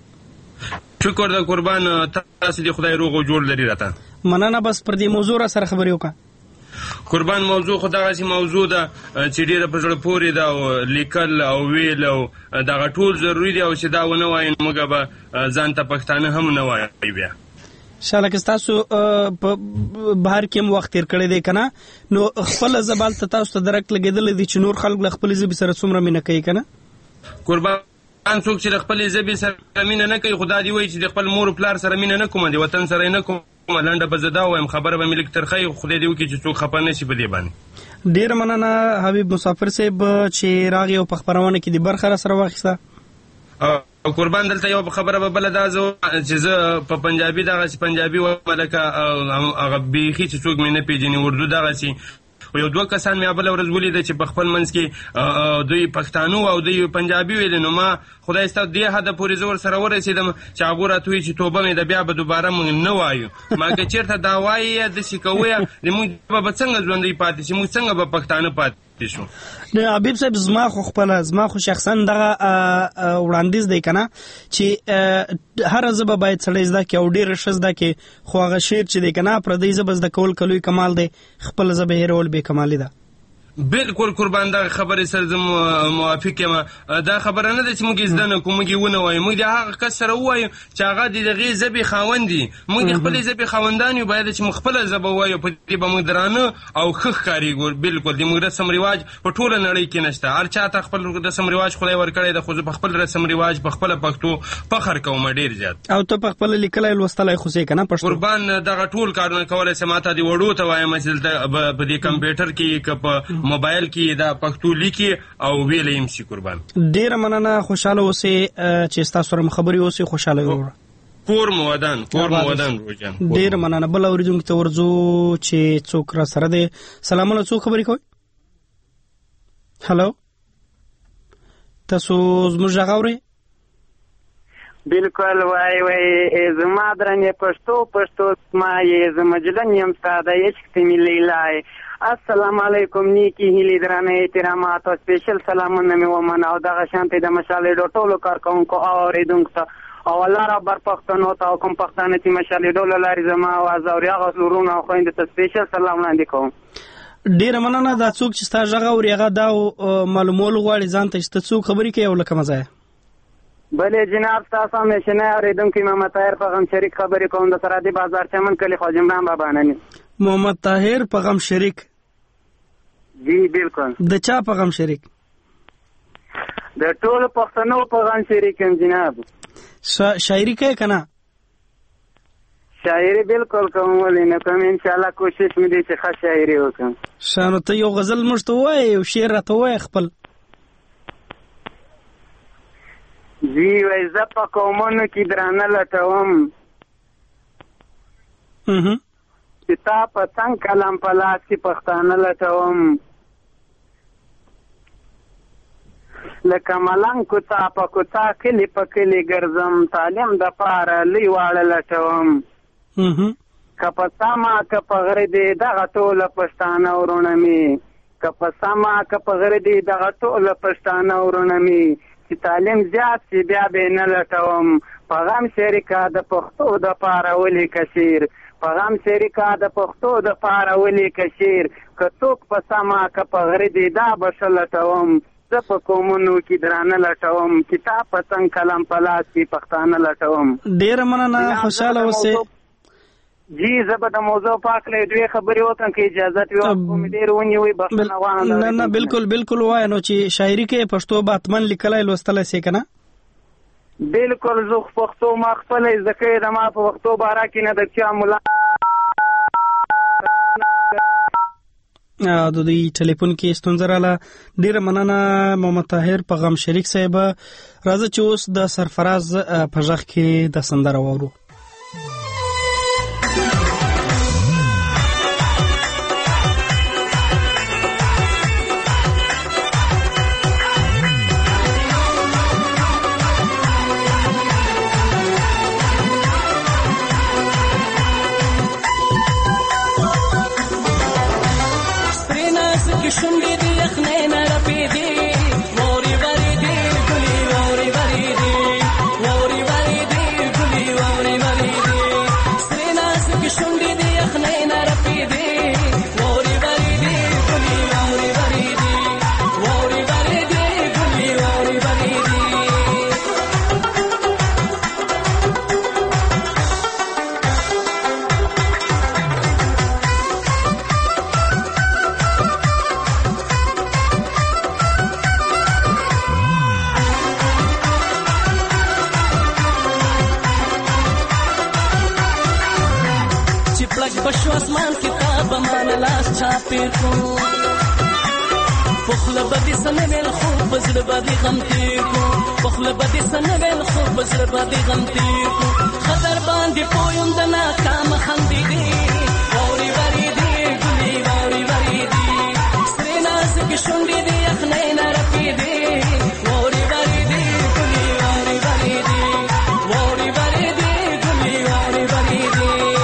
شکر د قربان تاسو دې خدای روغ او جوړ لري راته. مننه. بس پر دې موضوع را سره خبرې وکړه. قربان موضوع خو دغسې موضوع ده چې ډېره په زړه پورې ده او لیکل او ویل او دغه ټول ضروري دي او چې دا ونه وایو نو موږ به ځان ته پښتانه هم نه وایو بیا. شاله که ستاسو په بهر کې هم وخت تېر کړی دی که نه نو خپله ژبه هلته تاسو ته درک لګېدلی دی چې نور خلک له خپلې ژبې سره څومره مینه کوي که نه؟ قربان څوک چې د خپلې ژبې سره مینه نه کوي خو دا دې وایي چې د خپل مور و پلار سره مینه نه کوم د وطن سره یې نه کوم لنډه به زه دا وایم خبره به مې لږ ترخه وي خدای دې وکړي چې څوک خفه نه شي په دې باندې. ډېره مننه حبیب مسافر صاحب چې راغی او په خپرونه کې د برخه را سره واخیسته. او قربان دلته یو خبره به بله دا زه چې زه په پنجابي دغسې پنجابي وایم لکه هغه بیخي چې څوک مې نه پېژني اردو دغسې او یو دوه کسان مې بله ورځ ولیده چې په خپل منځ کې دوی پښتانه او دوی پنجابي ویلې نو ما خدای ستا دې حده پورې زه ورسره ورسېدم چې هغو راته وایي چې توبه مې ده بیا به دوباره موږ نه وایو. ما که چېرته دا وایي یا داسې کوو زموږ ژبه به څنګه ژوندی پاتې شي موږ څنګه به پښتانه پاتې شو. حبیب صاحب زما خو خپله زما خو شخصا دغه وړاندیز دی که نه چې هره ژبه باید سړی زده کړي او ډېره ښه زده کړي خو هغه شعر چې دی که نه پردۍ ژبه زده کول که لوی کمال دی خپله ژبه هېرول بې کمالي ده. بالکل قربان دغه خبرې سره زه موافق یم. دا خبره نه ده چې موږ یې زده نه کړو موږ یې ونه وایو موږ د هغه کس سره ووایو چې هغه د دغې ژبې خاوند دي موږ د خپلې ژبې خاوندان یو باید چې موږ خپله ژبه ووایو په دې به موږ درانه او ښه ښکارېږو. بالکل د موږ رسم رواج په ټوله نړۍ کې نشته هر چا ته خپل رسم رواج خدای ورکړی ده خو زه په خپل رسم رواج په خپله پښتو فخر کوم ډېر زیات. او ته په خپله لیکلی لوستلی خو سې که نه پښتو؟ قربان دغه ټول کارونه کولی شم ما ته د وړو ته وایم چې دلته په دې کمپیوټر کې که په موبایل کې دا پښتو لیکي او ویلی یم شي. قربان ډېره مننه. خوشحاله اوسې چې ستاسو سره خبرې اوسې. خوشحاله وروره. کور مو ودان کور مو ودان روجان. ډېره مننه. بل اورېدونکي ته ورځو چې څوک را سره دی. سلامونه، څوک خبرې کوئ؟ هلو تاسو زموږ غږ اورئ؟ بالکل وای وای زما درنې پښتو پښتو ما یې زه مجلن یم ستا د عشق ته مې لیلای. السلام علیکم نیکی هیلې درنې احترامات او سپیشل سلامونه مې ومنه او دغه شانتې د مشال ریډیو ټولو کارکوونکو او اورېدونکو ته او الله رب بر پښتنو ته او کوم پښتانه چې مشال ریډیو له لارې زما اواز اوري هغه ورونو او خویندو ته سپیشل سلام وړاندې کوم. ډېره مننه. دا څوک چې ستا غږ اوري هغه دا معلومول غواړي ځان ته چې ته څوک خبرې کوې او له کومه ځایه؟ بلې جناب تاسو همیشنی اورېدونکي محمد طاهر پیغام شریک خبرې کوم د سرحدي بازار چمن کلي خواجه عمران بابا نني. محمد طاهر پیغام شریک. جی بالکل. د چا پیغام شریک؟ د ټولو پښتنو پیغام شریک یم جناب. شاعري کوي که نه؟ شاعري بالکل کوم، ولې نه کوم، انشاءالله کوشش مې دی چې ښه شاعري وکړم. ښه نو ته یو غزل موږ ته ووایې، یو شعر راته ووایې خپل. جی وای زه په قومونو کې درانه لټوم چې تا په څنګ کلم په لاس کې پښتانه لټوم، لکه ملنګ کوڅه په کوڅه کلي په کلي ګرځم، تعلیم د پاره لوی واړه لټوم، که په سمه که په غره دې دغه ټوله پښتانه ورونه مې، که په سمه که په غره دې دغه ټوله پښتانه ورونه مې، چې تعلیم زیات شي بیا به نه لټوم، په غم شریکه د پښتو د پاره ولیکه شعر، په غم شریکه د پښتو د پاره ولیکه شعر، که څوک په سمه که په غره دې دا به ښه لټوم، زه په قومونو کې درانه لټوم، کتاب په څنګ کلم په لاس کې پښتانه لټوم. ډېره مننه، خوشحاله اوسئ. جی زه به د موضوع پاک له دوی خبرې وکړم که اجازت وي، کوم ډېر ونیوي بخښنه غواړم. نه نه بالکل بالکل ووایه، نو چې شاعري کې پښتو به حتما لیکلی لوستلی سې که نه؟ بالکل زه پښتو ما خپله زده کړې ده، ما په پښتو باره کې نه د چا ملا د دوی ټلیفون کې ستونزه راله. ډېره مننه محمد طاهر پیغام شریک صاحب. راځه چې اوس د سرفراز په غږ کې د سندره واورو. شونډې دې یخنۍ نه رپېدې، واورې ورېدې ګلې واورې ورېدې، واورې ورېدې ګلې واورې ورېدې، سرې نازکې شونډې دې یخنۍ نه رپېدې، واورې ورېدې ګلې واورې ورېدې، واورې ورېدې ګلې واورې ورېدې. بشو اسمان کتاب مانا لاس چاپیر کو، پخل بدی سنویل خوب بزر بدی غم تیر کو، پخل بدی سنویل خوب بزر بدی غم تیر کو، خطر باندی پویم دنا کام خندی دی، واوری وری دی گلی واوری وری دی، سری نازک شنڈی دی یخنی نرپی دی، واوری وری دی گلی واوری وری دی، واوری وری دی گلی واوری وری دی.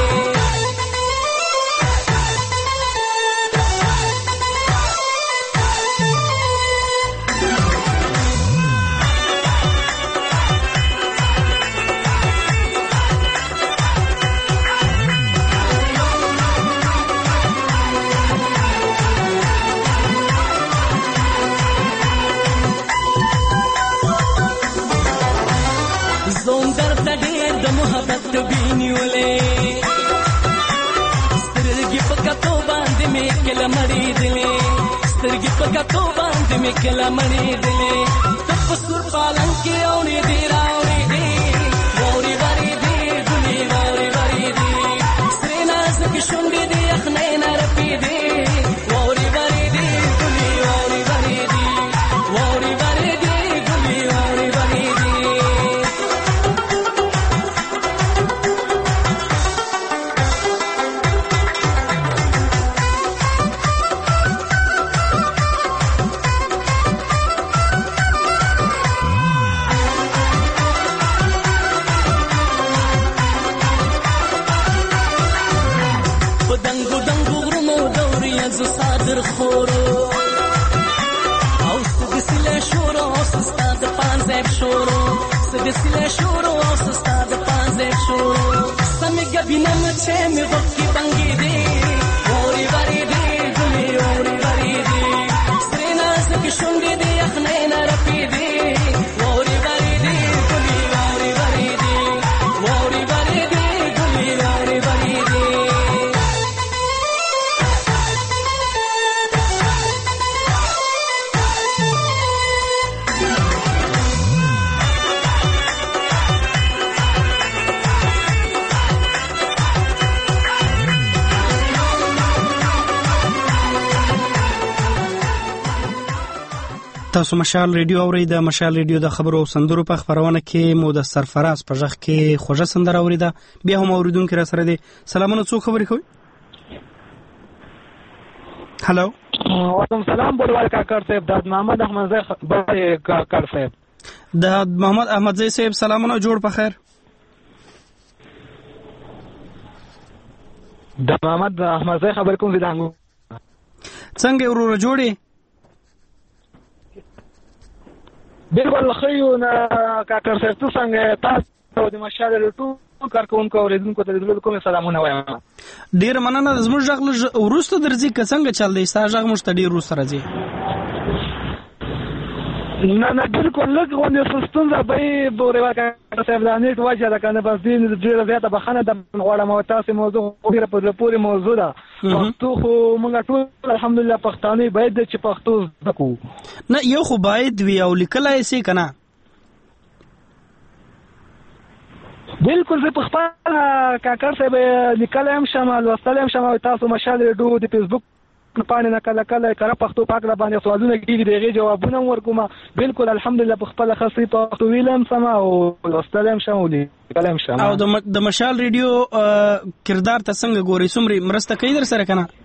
بینی ولې سترګې په کتو باندې مې کله مړې دلې، سترګې په کتو باندې مې کله مړې دلې، ته په سور پالن کې اورې دې راوړې دې، واورې ورې دې ګلې واورې ورې دې، سرې نازکې شونډې دې یخنۍ نه رپېدې، واورې ورې دې ګلې واورې ورې دې، واورې ورې دې ګلې واورې ورې دې. صادر خورو او ستګسله شورو او ستاد پانځب شورو ستګسله شورو او ستاد پانځب شورو سمګ بینم چې مې وکي بنګي دي اوري وری دي ګلي اوري وری دي سرنا سکه شونډې دي یخنۍ نه رپې دي اوري وری دي تاسو مشال ریډیو اورئ. د مشال ریډیو د خبرو او سندرو په خبرونه کې مو د سرفراز په ژغ کې خوږه سندره اوریده. بیا هم اوریدونکو را سره دي. سلامونه، څو خبرې کوي؟ هلو، وعلیکم سلام. بولوال کاکړ صاحب، د محمد احمد زئی خبرې کاکړ صاحب. د محمد احمد زئی صاحب سلامونه، جوړ په خیر. د محمد احمد زئی خبر کوم زیدانګو څنګه ورور جوړي؟ بالکل خیو نه کاکړ صاحب، تاسو څنګه؟ تاسو د مشال ټول کارکونکو اوریدونکو ته د زړه کومه سلامونه وایم. ډیر مننه. زموږ ژغ لږ ورسته درځي که څنګه چل دی؟ ستا ژغ موږ ته ډیر ورسته راځي. نه نه بالکل لږ غونډې ستونزه به بورې واکه صاحب د نیټ وجه ده کنه، بس دین ډیره زیاته بخنه د غواړم او تاسو موضوع ډیره په پوره موضوع ده. پښتو خو موږ ټول الحمدلله پښتانه باید چې پښتو زده کوو. نه یو خو باید وی او لیکلای سي کنه. بالکل زه په خپل کاکړ صاحب لیکل هم شم، لوستل هم شم. تاسو مشال ریډیو د فیسبوک پاڼې نه کله کله کړه پښتو پاک را باندې سوالونه کیږي، دغه جوابونه ورکوم. بالکل الحمدلله په خپل خاصي پښتو ویلم سم او لوستل هم شم او لیکل هم شم. او د مشال ریډیو کردار ته څنګه ګوري؟ څومره مرسته کوي در سره کنه؟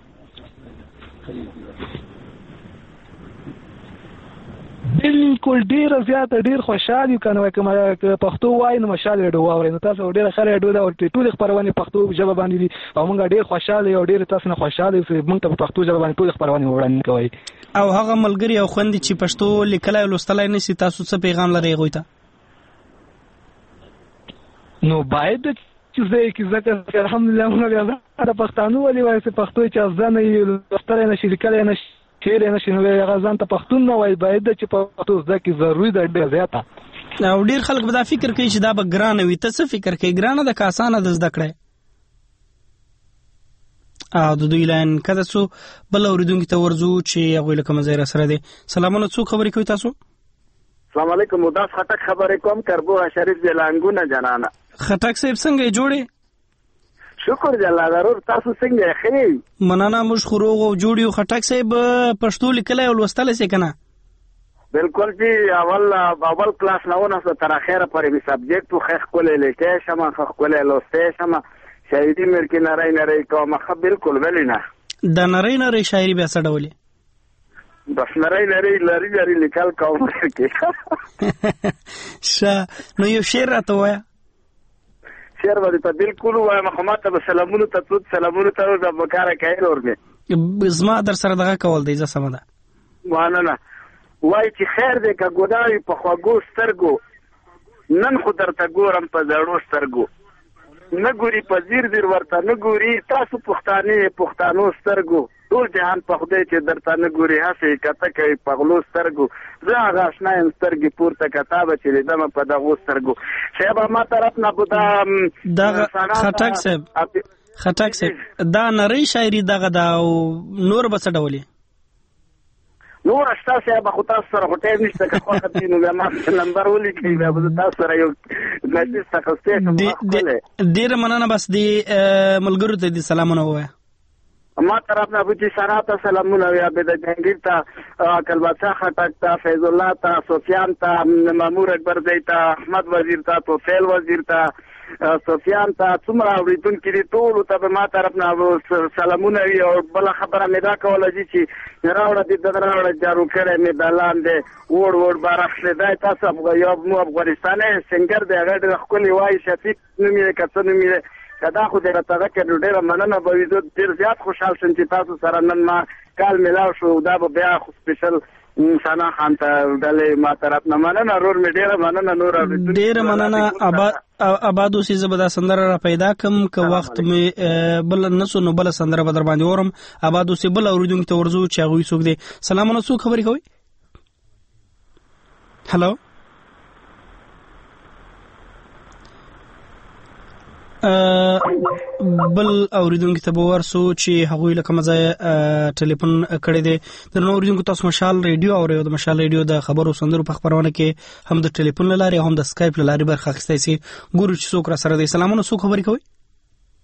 بالکل ډیر زیات ډیر خوشاله کنه کوم پښتو وای نو مشال ریډیو واوري. نو تاسو ډیر خره ریډیو دا ټول خبرونه پښتو ژبه باندې دي او موږ ډیر خوشاله یو ډیر تاسو نه خوشاله یو موږ ته پښتو ژبه باندې ټول خبرونه وړاندې کوي. او هغه ملګری او خوندې چې پښتو لیکلای او لوستلای نشي، تاسو څه پیغام لرئ غوي ته؟ نو باید چې زه کې ځکه الحمدلله موږ د پښتنو ولې وایي چې پښتو چې ځنه یې لوستلای نشي لیکلای نشي چیرې نشي، نو هغه ځان ته پښتون نه وایي. باید چې پښتو زده کړي، ضروري ده ډېر زیاته. او ډېر خلک به دا فکر کوي چې دا به ګرانه وي. ته څه فکر کوي؟ ګرانه ده که اسانه ده زده کړی؟ او د دوی لاین کده څو بل اورېدونکي ته ورځو چې هغوی له کومه ځای را سره دی. سلامونه، څو خبرې کوي تاسو؟ السلام علیکم. مداس خټک خبرې کوم، کربو شریف جلانګونه جنانه. خټک صاحب څنګه یې جوړې؟ شکر دی الله ضرور. تاسو څنګه ښه؟ مننه، موږ خو روغ او جوړ یو. خټک صاحب پښتو لیکلی او لوستلی سې که نه؟ بالکل جی، اول اول کلاس نه ونه تر اخره پورې مې سبجیکټ و ښه ښکلی لیکلی شم، ښه ښکلی لوستی شم. شاعري مې کې نری نری کوم. ښه بالکل ولې نه. د نری نری شاعري بیا څه ډول؟ بس نری نری لري لري لیکل کوم کې. ښه، نو یو شعر راته ووایه. شعر باندې ته بالکل وایم. محمد ته سلامونه ته تو سلامونه ته د بکاره کایل ورمه زما در سره دغه کول دی. زه سم ده وانه وای چې خیر دې کا ګدای په خواګو سترګو، نن خو درته ګورم په زړو سترګو. نه ګوري په زیر زیر ورته نه ګوري، تاسو پښتانه پښتانو سترګو. ټول جهان په خدای چې درته نه ګوري، هسې کته کوي په غلو سترګو. زه هغه اشنا یم سترګې پورته کتابه چې لیدمه په دغو سترګو. شیبه ما طرف نه به دا دغه خټک صاحب خټک صاحب دا نری شاعري دغه دا او نور به څه ډول؟ نور شته صاحب خو تاسو سره خو ټایم نشته که خوښه دي نو بیا ما نمبر ولیکئ، بیا به تاسو سره یو میسج تخستی شم. ډېره مننه. بس دې ملګرو ته دې سلامونه ووایه. ما طرف نه بچی سنا ته سلامونه ویا، به د جنگیر ته کلباچا خټک ته فیض الله ته سفیان ته مامور اکبر زئی ته احمد وزیر ته توفیل وزیر ته سفیان ته څومره اورېدونکي دي ټولو ته به ما طرف نه سلامونه وي. او بله خبره مې دا کوله چې راوړه دې دغه راوړه جارو کړی مې دا لاندې وړ وړ بارخلېدی. تاسو یو مو افغانستاني سنګر دی، هغه ډېر ښکلي وایي، شفیق نوم یې که څه نوم یې که دا خو دې راته راکړې نو ډېره مننه به وي. زه ډېر زیات خوشحال شم چې تاسو سره نن ما کال میلاو شو. دا به بیا خو سپیشل ثنا خان ته ډلې ما طرف نه مننه. رور مې ډېره مننه. نور ډېره مننه. آباد اوسې. زه به دا سندره را پیدا کړم که وخت مې بل نه سو نو بله سندره به در باندې اورم. آباد اوسې. بل اورېدونکي ته ورځو چې هغوی څوک دی. سلامونه، څوک خبرې کوئ؟ هلو، بل اوریدونکو ته به ورسو چې هغوی له کومه ځایه ټلیفون کړی دی. درنو اوریدونکو، تاسو مشال ریډیو اورئ او د مشال ریډیو د خبرو سندرو په خپرونه کې هم د ټلیفون له لارې او هم د سکایپ له لارې برخه اخیستی سي. ګورو چې څوک را سره دی. سلامونه، څوک خبرې کوئ؟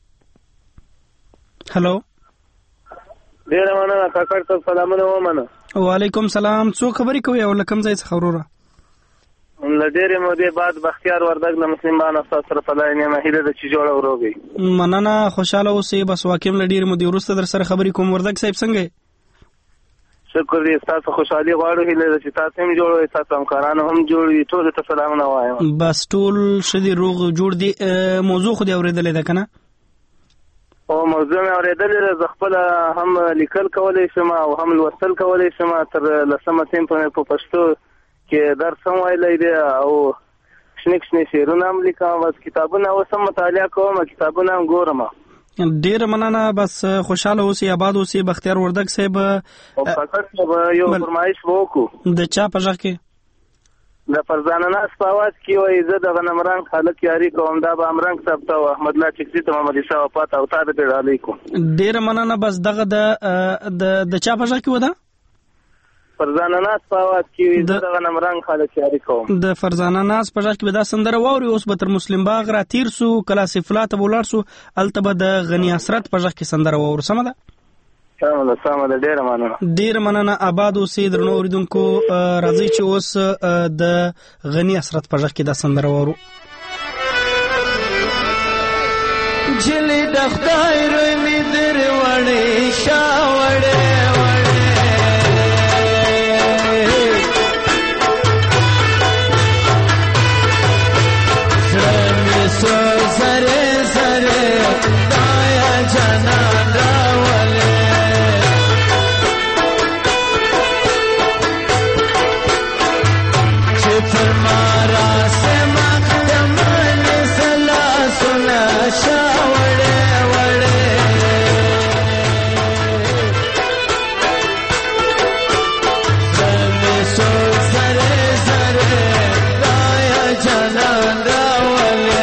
هلو، ډېره مننه کاکړ صاحب، سلامونه ومنه. وعلیکم سلام. څو خبرې کوي او لکم ځای څخه وروره؟ لډېرې مودې بعد بختیار وردګ له مسلمان استاد سره په لاین یم، هیله ده چې جوړه وروږي. مننه، خوشاله اوسئ. بس واقعا لډېرې مودې وروسته در سره خبرې کوم. وردګ صاحب څنګه یې؟ شکر دې، ستاسو خوشحالي غواړو، هیله ده چې تاسو هم جوړ وئ، ستاسو همکاران هم جوړ وي. ټولو ته سلامونه وایم. بس ټول ښه دي، روغ جوړ دي. موضوع خو دې اورېدلې ده که نه؟ او موضوع مې اورېدلې ده. زه خپله هم لیکل کولی شم او هم لوستل کولی شم. تر لسمه صنف مې په پښتو کې درس هم ویلی دی او شنې شنې شعرونه هم لیکم. بس کتابونه اوس هم مطالعه کوم، کتابونه هم ګورم. ډېره مننه. بس خوشحاله اوسئ، آباد اوسئ. بختیار وردګ صاحب یو فرمایش به وکړو. د چا په غږ کې؟ د فرزانه ناس په اواز کې وایي زه د غنمرنګ خلک یاري کوم، دا به امرنګ صاحب ته او احمد الله چکسي ته محمد عیسی وفات او تا د ډالۍ کوم. ډېره مننه. بس دغه د د چا په غږ کې و ده؟ فرزانه ناس په اواز کې وایي زه د غنمرنګ خلک یاري کوم. د فرزانه ناس په غږ کې به دا سندره واوري. اوس به تر مسلم باغ را تیر سو، کلا سفلا ته به ولاړ سو، هلته به د غني حسرت په غږ کې سندره واورو. سمه ده؟ سمه ده، سمه ده. ډېره مننه. ډېره مننه. آباد اوسئ. درنو اورېدونکو، راځئ چې اوس د غني حسرت په غږ کې دا سندره واورو. جلی د خدای روی می در وړې شاوړې So sare sare daya janan rawale chifar mara se makdaman sala suna shawade wade so sare sare daya janan rawale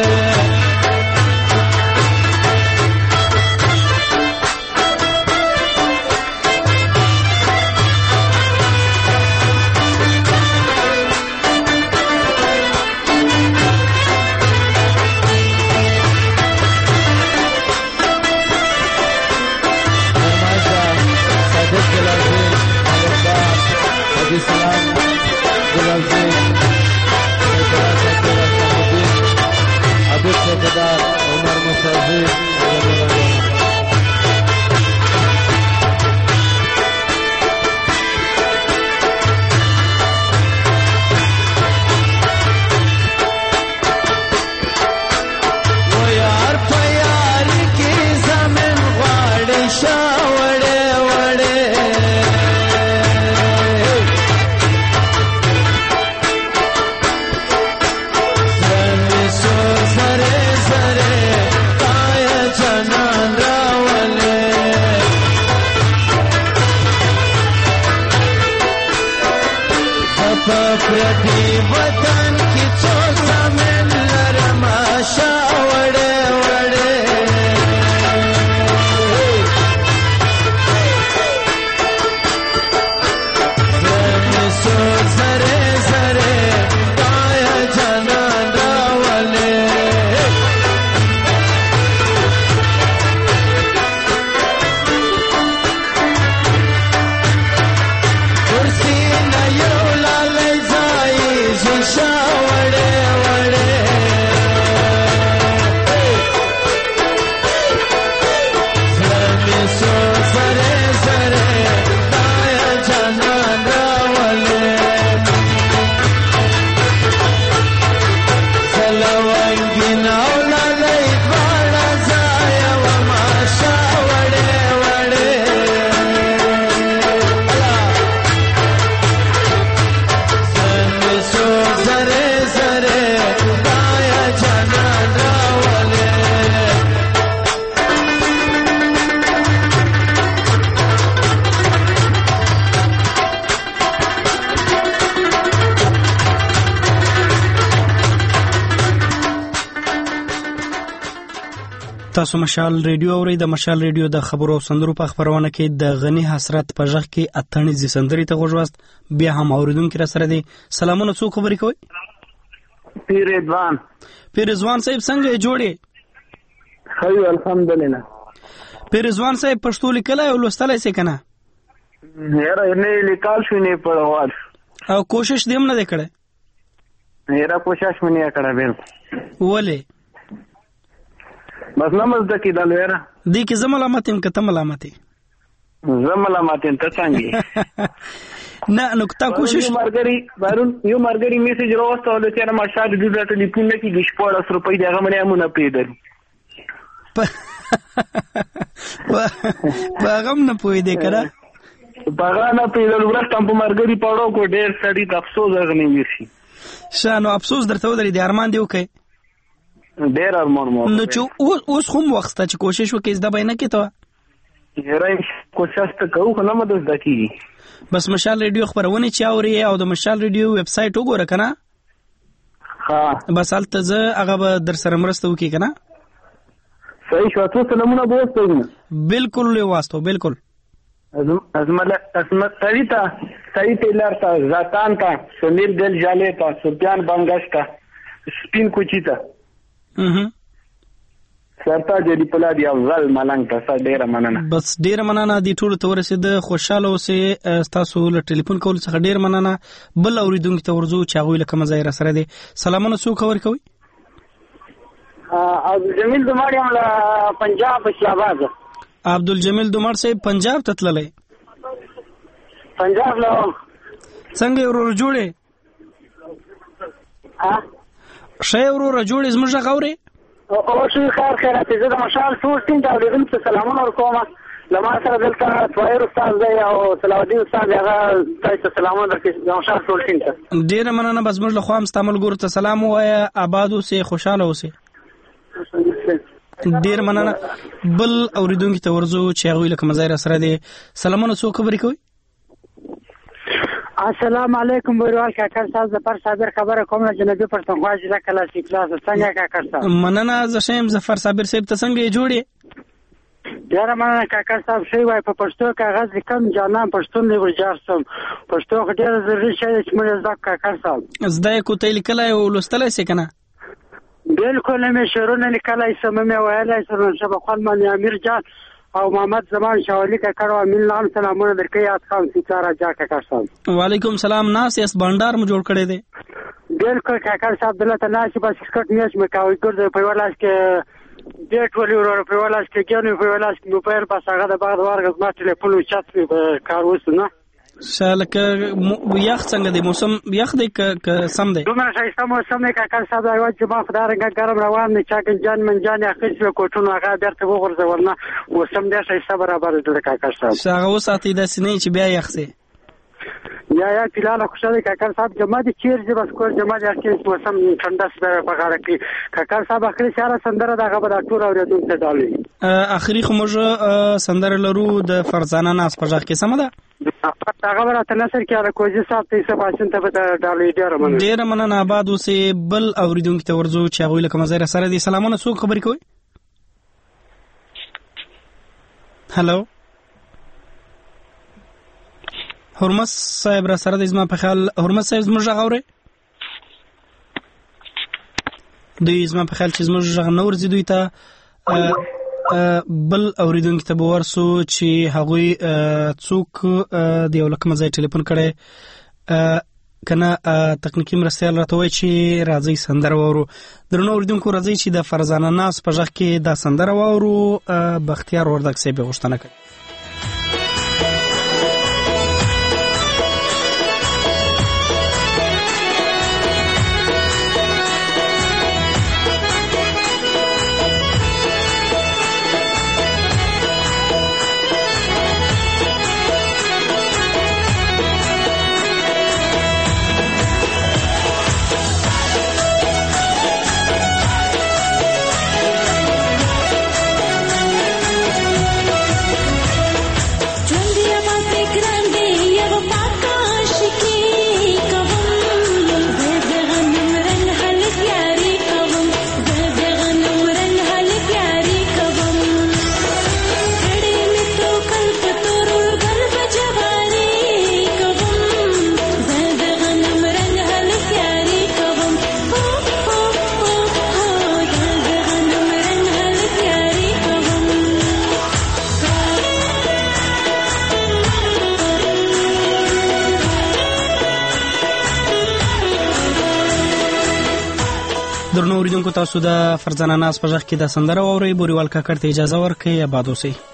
تاسو مشال ریډیو اورئ. د مشال ریډیو د خبرو او سندرو په خبرونه کې د غني حسرت په غږ کې اتڼ زی سندري ته غوښوست. بیا هم اوریدونکو را سره دي. سلامونه، څو خبرې کوي؟ پیر رضوان. پیر رضوان صاحب څنګه جوړې؟ خیر الحمدلله. پیر رضوان صاحب پښتو لیکلای او لوستلای سي کنه؟ یاره نه لیکال شو نه پړوال او کوشش دیم نه وکړه یاره کوشش مې نه کړه بالکل ولې بس نه مزد کې دل یاره دې کې زملامت هم کته ملامت زملامت ته څنګه نه نو تا کوشش یو مرګري بارون یو مرګري میسج راوستل چې ما شاده د ټلیفون کې د شپږ روپۍ دغه مې امونه پیدل په غم نه پوي دې کړه باغ نه پیدل ورته په مرګري پړو کو ډېر سړی د افسوس غنی وشي شانو افسوس درته ودرې د ارمان دی وکي ډېر ارمان مو نو چې اوس هم وخت ته چې کوشش وکړې زده به نه کېته یاره کوشش ته کوو خو نه مدد دکی بس مشال ریډیو خبرونه چا اوري او د مشال ریډیو ویب سټ وګوره کنه ها بس حالت زه هغه به در سره مرسته وکي کنه صحیح شو تاسو نمونه دوستو بالکل واسطو بالکل ازمل اسمت سریتا سریتا لارتا زاتان کا سمیر دل جاله تا سفیان بنگش کا سپین کوچیتا اها سرتا جدي پلادي افضل ملنګ تاسو ډیره مننه بس ډیره مننه دي ټول ته ورسید خوشاله اوسه تاسو له ټلیفون کول څخه ډیره مننه بل اوریدونکو ته ورزو چې هغه لکه مزایر سره دي سلامونه سو خبر کوي عبد الجمیل دوماړ یم له پنجاب اسلام آباد عبد الجمیل دوماړ صاحب پنجاب ته تللی پنجاب له څنګه ورور جوړې ها شې ورور جوړې زموږ غوړې او شي خیر خیرات زه د مشال سوستین ته ورغلم چې سلامونه ورکوم لما سره دلته طاهر استاد دی او صلاح الدین استاد هغه تاسو سلامونه درکې د مشال سوستین ته ډیر مننه بس موږ له خو هم استعمال ګور ته سلام وایا آباد اوسه خوشاله اوسه ډیر مننه بل اوریدونکو ته ورزو چې هغه لکه مزایر سره دي سلامونه سو خبرې کوي السلام علیکم بروال کاکر صاحب زفر صابر خبره کوم جنبی پښتونخوا ضلع کلاسي کلاس څنګه کاکر صاحب مننه زشم زفر صابر صاحب ته څنګه جوړي ډیر مننه کاکر صاحب شی وای په پښتو کاغذ لیکم جانان پښتون دی ورجارسم پښتو ډیر ضروري شی چې موږ زده کاکر صاحب زده کو ته لیکلای او لوستلای سې کنه بالکل مې شعرونه لیکلای سم مې ویلای سره شبه خپل من امیر جان او محمد زمان شاولی کا کړو امین نام سلامونه درکې یاد خان سیتارا جا کاکر صاحب وعلیکم سلام ناس اس بانډار مو جوړ کړی دی بالکل کاکر صاحب دلته ناس بس سکټ میاش مې کاوي ګرځي په ولاس کې ډېټ ولې ورو په ولاس کې ګنې په ولاس کې موبایل په هغه د باغ ورغز ما ټلیفون چات کار وسنه شالک یخ څنګه دی موسم یخ دی ک سم دی دومره شایسته موسم دی کاکر صاحب یو چې ما خدای ګرم روان نه چاګن جان من جان اخیس کوټونو هغه درته وګرځولنه موسم دی شایسته برابر دی کاکر صاحب څنګه وساتې د سینې چې بیا یخ سي یا یا فلانه خوشاله کاکر صاحب جمع دي چیر چې بس کور جمع دي چې موسم ठंडा سره په غاړه کې کاکر صاحب اخري سره سندره دغه به ټول اوریدونکو ته ډالي اخري خو موږ سندره لرو د فرزانه ناس په ځخ کې سم ده هغه راته نصر کې راکوځي صاحب ته څه پاسن ته به ډالي ډیر مننه ډیر مننه آباد اوسه بل اوریدونکو ته ورزو چې هغه لکه مزایر سره دي سلامونه سو خبرې کوي هالو هرمس صاحب را سره د زما په خیال هرمس صاحب زما غوړې دوی زما په خیال چې زما غ نور زی دوی ته بل اوریدونکو ته ورسو چې هغوی څوک د یو لکه مزای ټلیفون کړي کنه تکنیکی مرستيال راته وای چې راځي سندره وورو درنو اوریدونکو راځي چې د فرزانه ناس په ځخ کې د سندره وورو بختیار وردک سي به غوښتنه کوي درنو اوریدونکو تاسو د فرزانه ناز په ژغ کې د سندره واورئ. بوریوال کاکړ ته اجازه ورکړئ. آباد اوسئ.